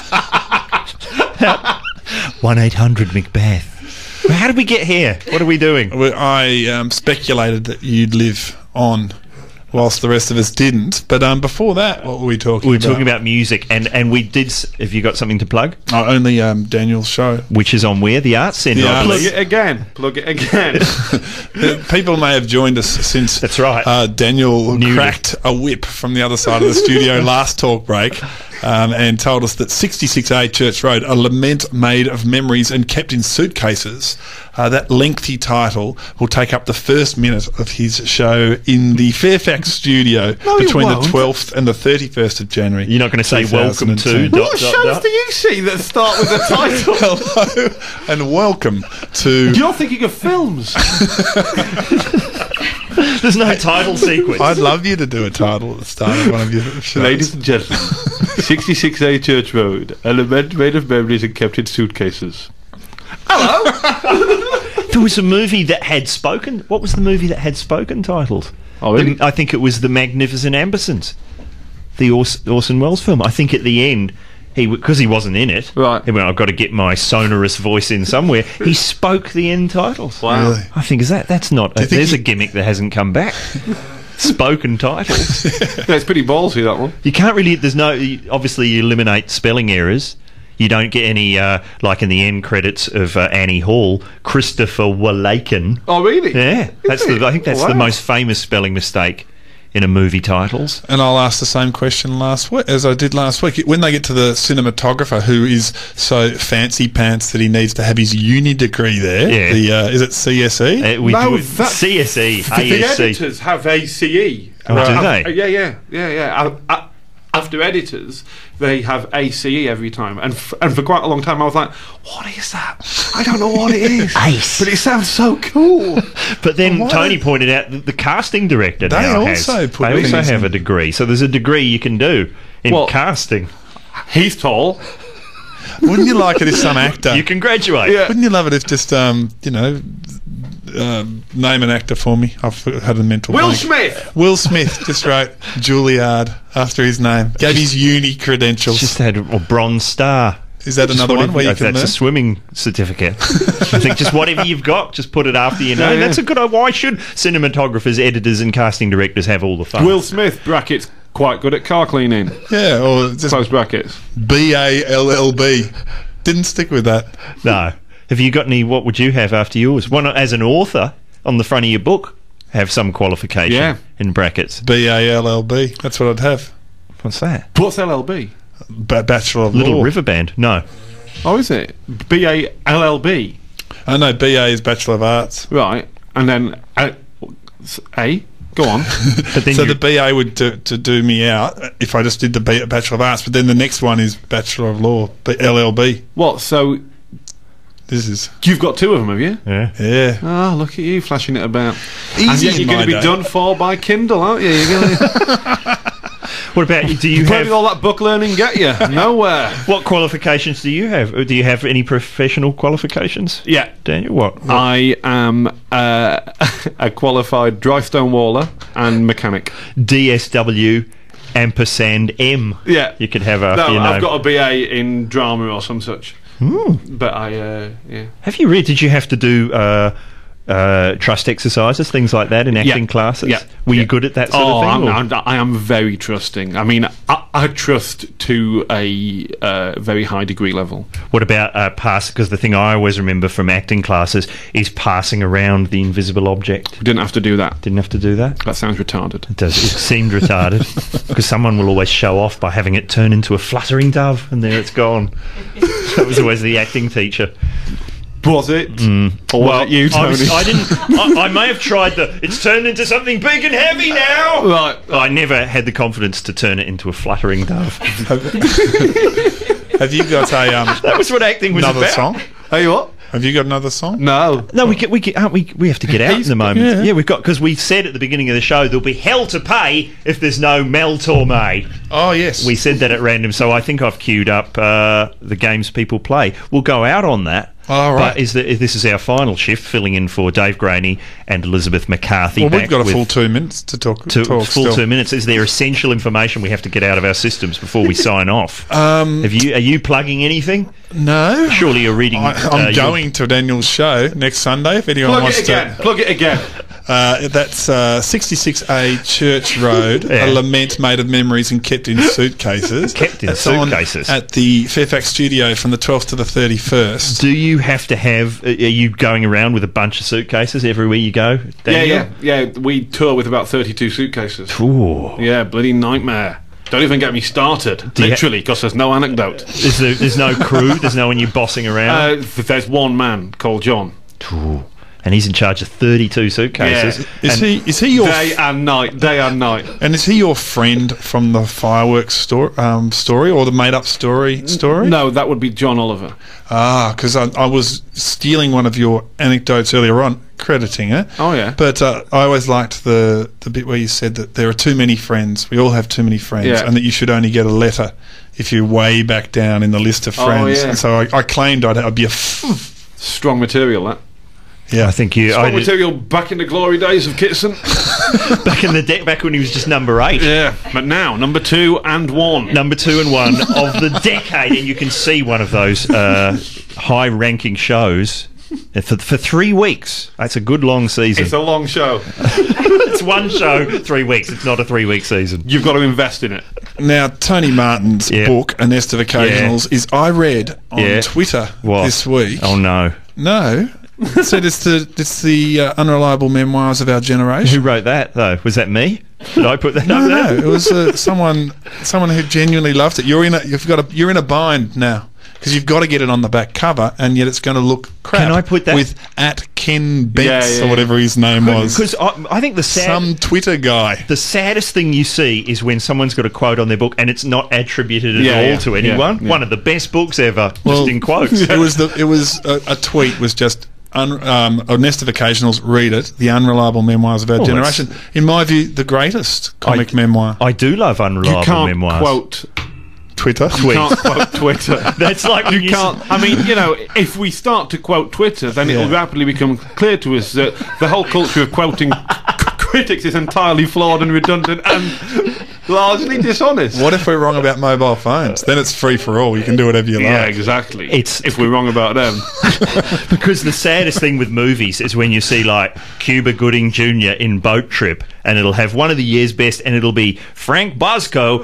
1-800 Macbeth. Well, how did we get here? What are we doing? I speculated that you'd live on whilst the rest of us didn't. But before that, what were we talking about? We were talking about music, and we did... Have you got something to plug? Only Daniel's show. Which is on where? The Arts Centre. Plug it again. People may have joined us since... That's right. Daniel cracked a whip from the other side of the studio last talk break. And told us that 66A Church Road, a lament made of memories and kept in suitcases. That lengthy title will take up the first minute of his show in the Fairfax studio between the 12th and the 31st of January. You're not going to say welcome to... What shows do you see that start with the title? Hello and welcome to... You're thinking of films. There's no title sequence. I'd love you to do a title at the start of one of your shows. Ladies and gentlemen, 66A Church Road, a lament made of memories and kept in suitcases. Hello. There was a movie that had spoken. What was the movie that had spoken titles? Oh, really? I think it was The Magnificent Ambersons, the Orson Welles film. I think at the end, because he wasn't in it, right? He went, I've got to get my sonorous voice in somewhere. He spoke the end titles. Wow. Really? I think that's not. There's a gimmick that hasn't come back. Spoken titles. Yeah, it's pretty ballsy, that one. You can't really. Obviously you eliminate spelling errors. You don't get any, like in the end credits of Annie Hall, Christopher Wallaken. Oh, really? Yeah. I think that's the most famous spelling mistake in a movie titles. And I'll ask the same question as I did last week. When they get to the cinematographer who is so fancy pants that he needs to have his uni degree there, is it CSE? CSE, ASC. The editors have ACE. Oh, do they? Yeah. After editors, they have ACE every time, and for quite a long time I was like, what is that? I don't know what it is. ACE. But it sounds so cool. But then Tony pointed out that the casting director have a degree. So there's a degree you can do in casting. He's tall. Wouldn't you like it if some actor... You can graduate. Yeah. Wouldn't you love it if just, Name an actor for me. I've had a mental Will blank. Smith. Will Smith just wrote Juilliard after his name. Gave his uni credentials. Just had a Bronze Star. Is that Just another one where you that's can learn? a swimming certificate. I think just whatever you've got, just put it after your name. Yeah. That's a good. Why should cinematographers, editors, and casting directors have all the fun? Will Smith, brackets, quite good at car cleaning. Yeah, or just Close brackets. BALLB. Didn't stick with that. No. Have you got any? What would you have after yours? One as an author on the front of your book. Have some qualification. Yeah. In brackets. BALLB. That's what I'd have. What's that? What's LLB? Bachelor of Little Law. River Band. No. Oh, is it? BALLB. I know BA is Bachelor of Arts. Right. And then A? Go on. But then So the BA would do me out if I just did the Bachelor of Arts, but then the next one is Bachelor of Law, LLB. What? So This is... you've got two of them, have you? Yeah. Yeah. Oh, look at you flashing it about. Easy And yet in you're going my to be day. done for by Kindle, aren't you? You're gonna, What about you? Do you where did have all that book learning get you? Nowhere. what qualifications do you have? Do you have any professional qualifications? Yeah. Daniel, what? I am a qualified dry stone waller and mechanic. DSW ampersand M. Yeah. You could have after No, your name. I've got a BA in drama or some such. But yeah. Have you read? Did you have to do trust exercises, things like that, in acting classes? Yeah. Were you good at that sort of thing? or- I am very trusting. I mean, I trust to a very high degree level. What about pass? Because the thing I always remember from acting classes is passing around the invisible object. We didn't have to do that. Didn't have to do that. That sounds retarded. It does. It seemed retarded because someone will always show off by having it turn into a fluttering dove, and there it's gone. That was always the acting teacher. Was it? Or was it you, Tony? I didn't. I may have tried it's turned into something big and heavy now. Right. I never had the confidence to turn it into a fluttering dove. Have you got a That was what acting was another about. song? Hey, what? Have you got another song? No. No, we have to get out in the moment. yeah. We've got, because we said at the beginning of the show there'll be hell to pay if there's no Meltor made. Oh, yes. We said that at random, so I think I've queued up the games people play. We'll go out on that. All right. But this is our final shift, filling in for Dave Graney and Elizabeth McCarthy. Well, we've back got a with full 2 minutes to talk full still. 2 minutes. Is there essential information we have to get out of our systems before we sign off? Are you plugging anything? No. Surely you're reading. I'm going to Daniel's show next Sunday if anyone wants to. Plug it again. That's 66A Church Road, Yeah. a lament made of memories and kept in suitcases. Kept in That's on suitcases. at the Fairfax studio from the 12th to the 31st. Do you have to have? Are you going around with a bunch of suitcases everywhere you go? Daniel? Yeah. We tour with about 32 suitcases. Ooh. Yeah, bloody nightmare. Don't even get me started. you Literally, because there's no anecdote. There's no crew. There's no one you bossing around. There's one man called John. Ooh. And he's in charge of 32 suitcases. Yeah. Is he your Day and night. and is he your friend from the fireworks story or the made up story? No, that would be John Oliver. Because I was stealing one of your anecdotes earlier on, crediting it. Oh, yeah. But I always liked the bit where you said that there are too many friends. We all have too many friends, Yeah. and that you should only get a letter if you're way back down in the list of friends. yeah. And so I claimed I'd be a Strong material, that. yeah. I think you. Strong material back in the glory days of Kitson. back in the deck, back when he was just number 8. Yeah. But now, number 2 and 1. Number 2 and 1 of the decade, and you can see one of those high-ranking shows for 3 weeks. That's a good long season. It's a long show. It's one show, 3 weeks. It's not a 3-week season. You've got to invest in it. Now, Tony Martin's Yeah. book, A Nest of Occasionals, is I read on Yeah. Twitter What? this week. Oh no! No. It said it's the unreliable memoirs of our generation. Who wrote that though? Was that me? Did I put that No, up no, there? it was someone who genuinely loved it. You're in a bind now because you've got to get it on the back cover, and yet it's going to look crap. Can I put that- with @Ken Betts Yeah. or whatever his name was? Because I think Some Twitter guy. the saddest thing you see is when someone's got a quote on their book and it's not attributed at Yeah, all yeah, to anyone. yeah. One of the best books ever, Well, just in quotes. It was a tweet was just. A Nest of Occasionals, read it. The unreliable memoirs of our generation. In my view, the greatest comic memoir. I do love unreliable You can't memoirs. quote Twitter. You can't quote Twitter. That's like you can't. I mean, if we start to quote Twitter, then it will rapidly become clear to us that the whole culture of quoting critics is entirely flawed and redundant and largely dishonest. What if we're wrong about mobile phones? Then it's free for all. You can do whatever you like. Yeah, exactly. If we're wrong about them. Because the saddest thing with movies is when you see like Cuba Gooding Jr. in Boat Trip, and it'll have one of the year's best, and it'll be Frank Bosco,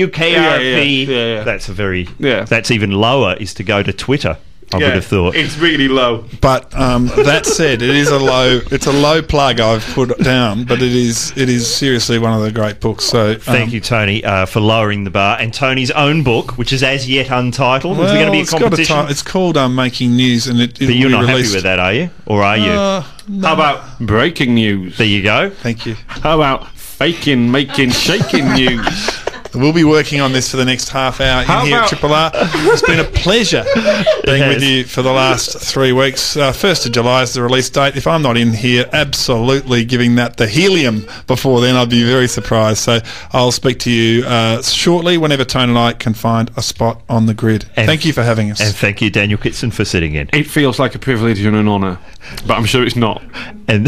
WKRP. Yeah. That's that's even lower, is to go to Twitter. I would have thought it's really low. But that said, it's a low plug I've put down, but it is seriously one of the great books. So thank you, Tony, for lowering the bar. And Tony's own book, which is as yet untitled, is there going to be a competition? It's called Making News, and but you're not happy with that, are you? Or are you? No. How about breaking news? There you go. Thank you. How about faking, making, shaking news? We'll be working on this for the next half hour here at Triple R. It's been a pleasure being with you for the last 3 weeks. 1st of July is the release date. If I'm not in here absolutely giving that the helium before then, I'd be very surprised. So I'll speak to you shortly whenever Tone and I can find a spot on the grid. Thank you for having us. And thank you, Daniel Kitson, for sitting in. It feels like a privilege and an honour, but I'm sure it's not. And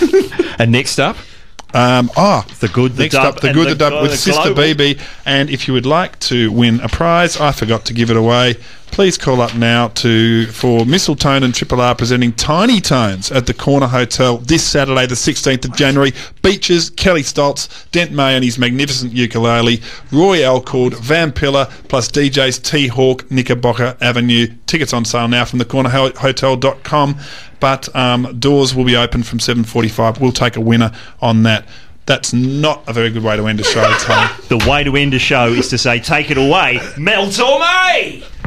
next up... the good, the dub with Sister BB. And if you would like to win a prize, I forgot to give it away. Please call up now for Mistletoe and Triple R presenting Tiny Tones at the Corner Hotel this Saturday, the 16th of January. Beaches, Kelly Stoltz, Dent May and his magnificent ukulele, Roy Alcord, Vampilla, plus DJs T-Hawk, Knickerbocker Avenue. Tickets on sale now from thecornerhotel.com. But doors will be open from 7:45. We'll take a winner on that. That's not a very good way to end a show, Tom. The way to end a show is to say, take it away, Mel Torme!